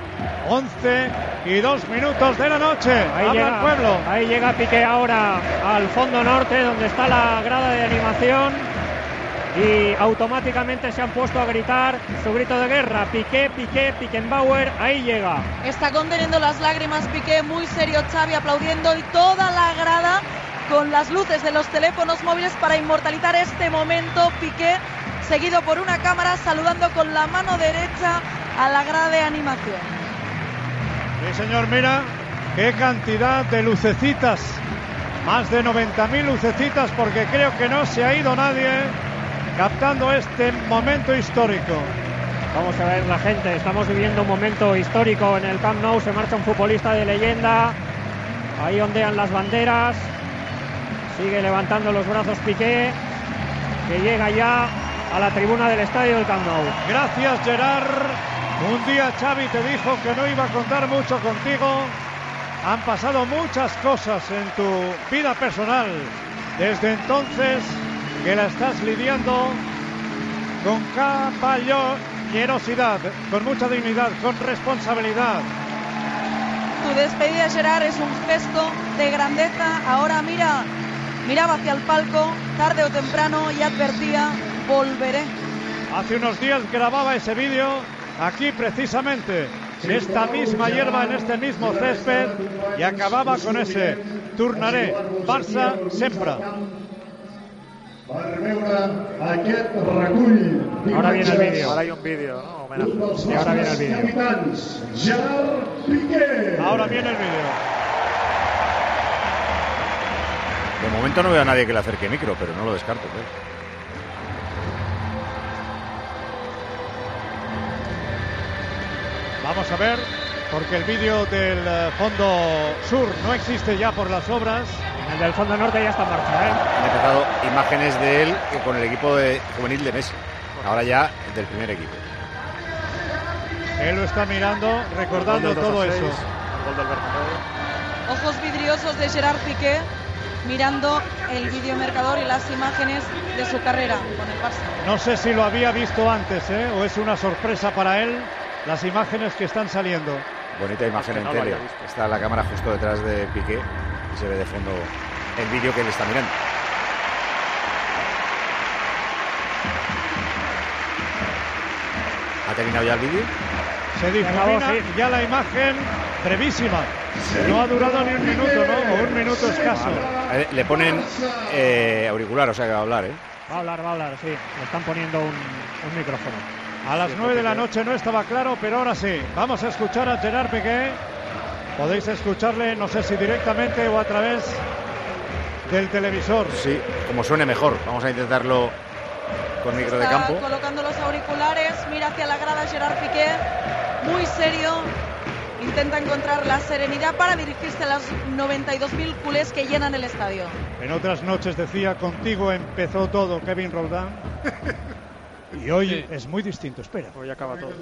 11:02 de la noche. Ahí habla llega el pueblo. Ahí llega Piqué ahora al fondo norte, donde está la grada de animación. y automáticamente se han puesto a gritar su grito de guerra. Piqué, Piqué, Pickenbauer, ahí llega. Está conteniendo las lágrimas Piqué, muy serio Xavi aplaudiendo y toda la grada con las luces de los teléfonos móviles para inmortalizar este momento. Piqué seguido por una cámara saludando con la mano derecha a la grada de animación. Sí, señor, mira qué cantidad de lucecitas, más de 90.000 lucecitas, porque creo que no se ha ido nadie captando este momento histórico. Vamos a ver la gente, estamos viviendo un momento histórico en el Camp Nou, se marcha un futbolista de leyenda, ahí ondean las banderas, sigue levantando los brazos Piqué, que llega ya a la tribuna del estadio del Camp Nou. Gracias, Gerard. Un día Xavi te dijo que no iba a contar mucho contigo. Han pasado muchas cosas en tu vida personal desde entonces, que la estás lidiando con caballerosidad, con mucha dignidad, con responsabilidad. Tu despedida, Gerard, es un gesto de grandeza. Ahora miraba hacia el palco, tarde o temprano, y advertía: volveré. Hace unos días grababa ese vídeo aquí precisamente, en esta misma hierba, en este mismo césped, y acababa con ese tornaré, Barça sempre. Ahora viene el vídeo. Ahora hay un vídeo, ¿no? Homenaje. Sí, ahora viene el vídeo. Ahora viene el vídeo. De momento no veo a nadie que le acerque micro, pero no lo descarto. Vamos a ver, porque el vídeo del fondo sur no existe ya por las obras. El del fondo norte ya está en marcha, ¿eh? Han empezado imágenes de él con el equipo juvenil de Messi. Ahora ya del primer equipo. Él lo está mirando, recordando todo eso. Ojos vidriosos de Gerard Piqué mirando el videomarcador y las imágenes de su carrera con el Barça. No sé si lo había visto antes, o es una sorpresa para él las imágenes que están saliendo. Bonita imagen en tele. Está la cámara justo detrás de Piqué y se ve de fondo el vídeo que él está mirando. ¿Ha terminado ya el vídeo? Se difumina ya la imagen, brevísima. No ha durado ni un minuto, ¿no? O un minuto escaso. Le ponen auricular, o sea que va a hablar, ¿eh? Va a hablar, sí. Le están poniendo un micrófono. A las 9 de la noche no estaba claro, pero ahora sí. Vamos a escuchar a Gerard Piqué. Podéis escucharle, no sé si directamente o a través del televisor. Sí, como suene mejor. Vamos a intentarlo con micro de campo. Está colocando los auriculares, mira hacia la grada Gerard Piqué, muy serio. Intenta encontrar la serenidad para dirigirse a las 92.000 culés que llenan el estadio. En otras noches decía: contigo empezó todo, Kevin Roldán. Y hoy es muy distinto. Espera. Hoy acaba todo.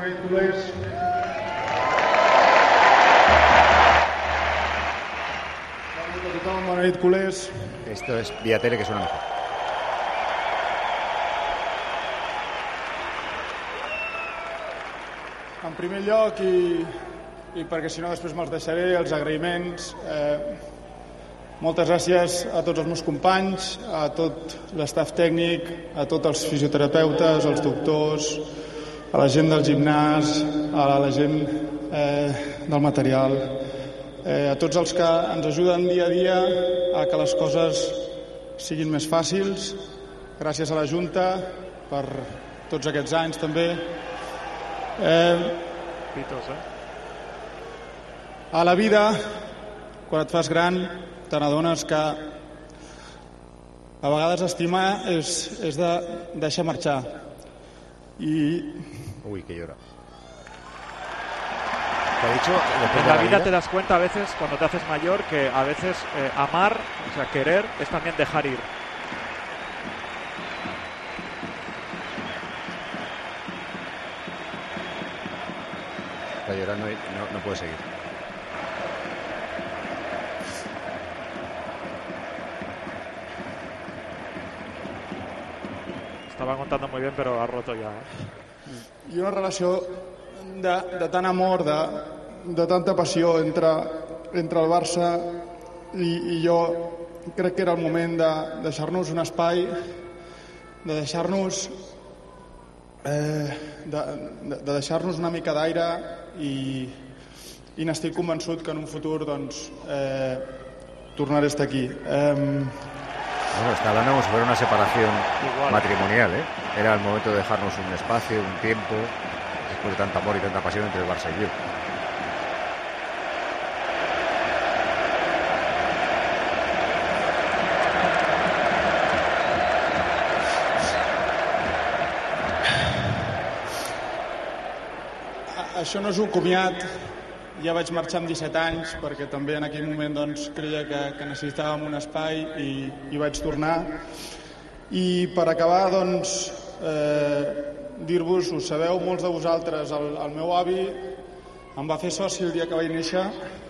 Esto es vía tele, que suena mejor. En primer lloc, i perquè si no després me'ls deixaré, els agraïments. Moltes gràcies a tots els meus companys, a tot l'estaf tècnic, a tots els fisioterapeutes, als doctors, a la gent del gimnàs, a la gent del material, a tots els que ens ajuden dia a dia a que les coses siguin més fàcils. Gràcies a la Junta per tots aquests anys també. A la vida, quan et fas gran, te n'adones que a vegades estimar és de deixar marxar. Uy, que llora. ¿Qué ha dicho? En la vida te das cuenta a veces, cuando te haces mayor, que a veces amar, o sea, querer, es también dejar ir. Está llorando y no puede seguir. Estaba contando muy bien, pero ha roto ya. I una relació de tant amor, de tanta passió entre el Barça i jo. Crec que era el moment de deixar-nos un espai deixar-nos de deixar-nos una mica d'aire i n'estic convençut que en un futur doncs, tornaré a estar aquí. Bueno, está hablando como si fuera una separación matrimonial, ¿eh? Era el momento de dejarnos un espacio, un tiempo, después de tanto amor y tanta pasión entre el Barça y yo. Això no és un comiat, ja vaig marxar amb 17 anys perquè també en aquell moment doncs, creia que necessitàvem un espai i vaig tornar. I per acabar, doncs, dir-vos, ho sabeu molts de vosaltres, el meu avi em va fer soci el dia que vaig néixer.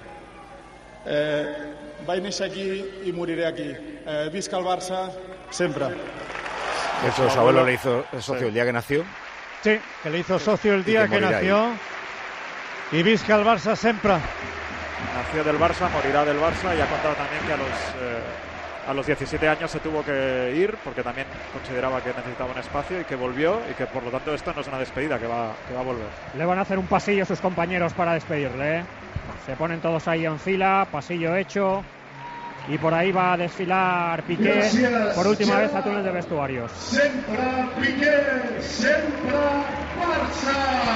Vaig néixer aquí i moriré aquí. Visca el Barça, sempre. Eso su abuelo le hizo socio el día que nació. Sí, que le hizo socio el día que nació. Y visca el Barça sempre. Nació del Barça, morirá del Barça y ha contado también que a los 17 años se tuvo que ir porque también consideraba que necesitaba un espacio y que volvió y que por lo tanto esto no es una despedida, que va a volver. Le van a hacer un pasillo sus compañeros para despedirle, ¿eh? Se ponen todos ahí en fila, pasillo hecho y por ahí va a desfilar Piqué. Gracias, por última vez a túnel de vestuarios. Sempre Piqué, sempre Barça.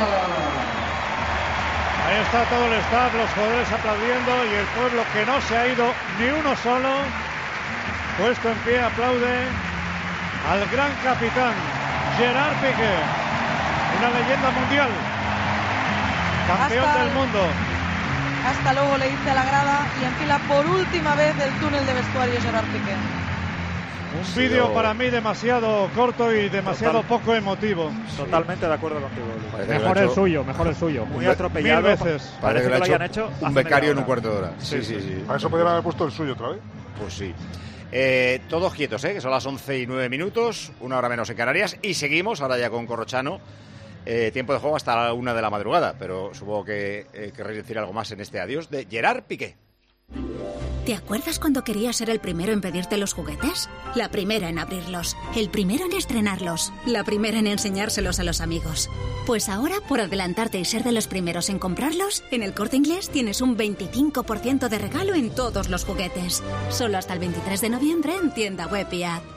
Ahí está todo el staff, los jugadores aplaudiendo y el pueblo que no se ha ido ni uno solo, puesto en pie, aplaude al gran capitán Gerard Piqué, una leyenda mundial, campeón del mundo. Hasta luego, le dice a la grada y enfila por última vez el túnel de vestuario Gerard Piqué. Un vídeo para mí demasiado corto y demasiado poco emotivo. Totalmente de acuerdo contigo. Mejor el suyo. Muy atropellado. 1000 veces. Parece que lo hayan hecho un becario en un cuarto de hora. Sí. A eso podrían haber puesto el suyo otra vez. Pues sí. Todos quietos, que son las 11:09, 1 hora menos en Canarias. Y seguimos ahora ya con Corrochano. Tiempo de juego hasta la 1 de la madrugada. Pero supongo que querréis decir algo más en este adiós de Gerard Piqué. ¿Te acuerdas cuando querías ser el primero en pedirte los juguetes? La primera en abrirlos, el primero en estrenarlos, la primera en enseñárselos a los amigos. Pues ahora, por adelantarte y ser de los primeros en comprarlos, en El Corte Inglés tienes un 25% de regalo en todos los juguetes. Solo hasta el 23 de noviembre en tienda web y app.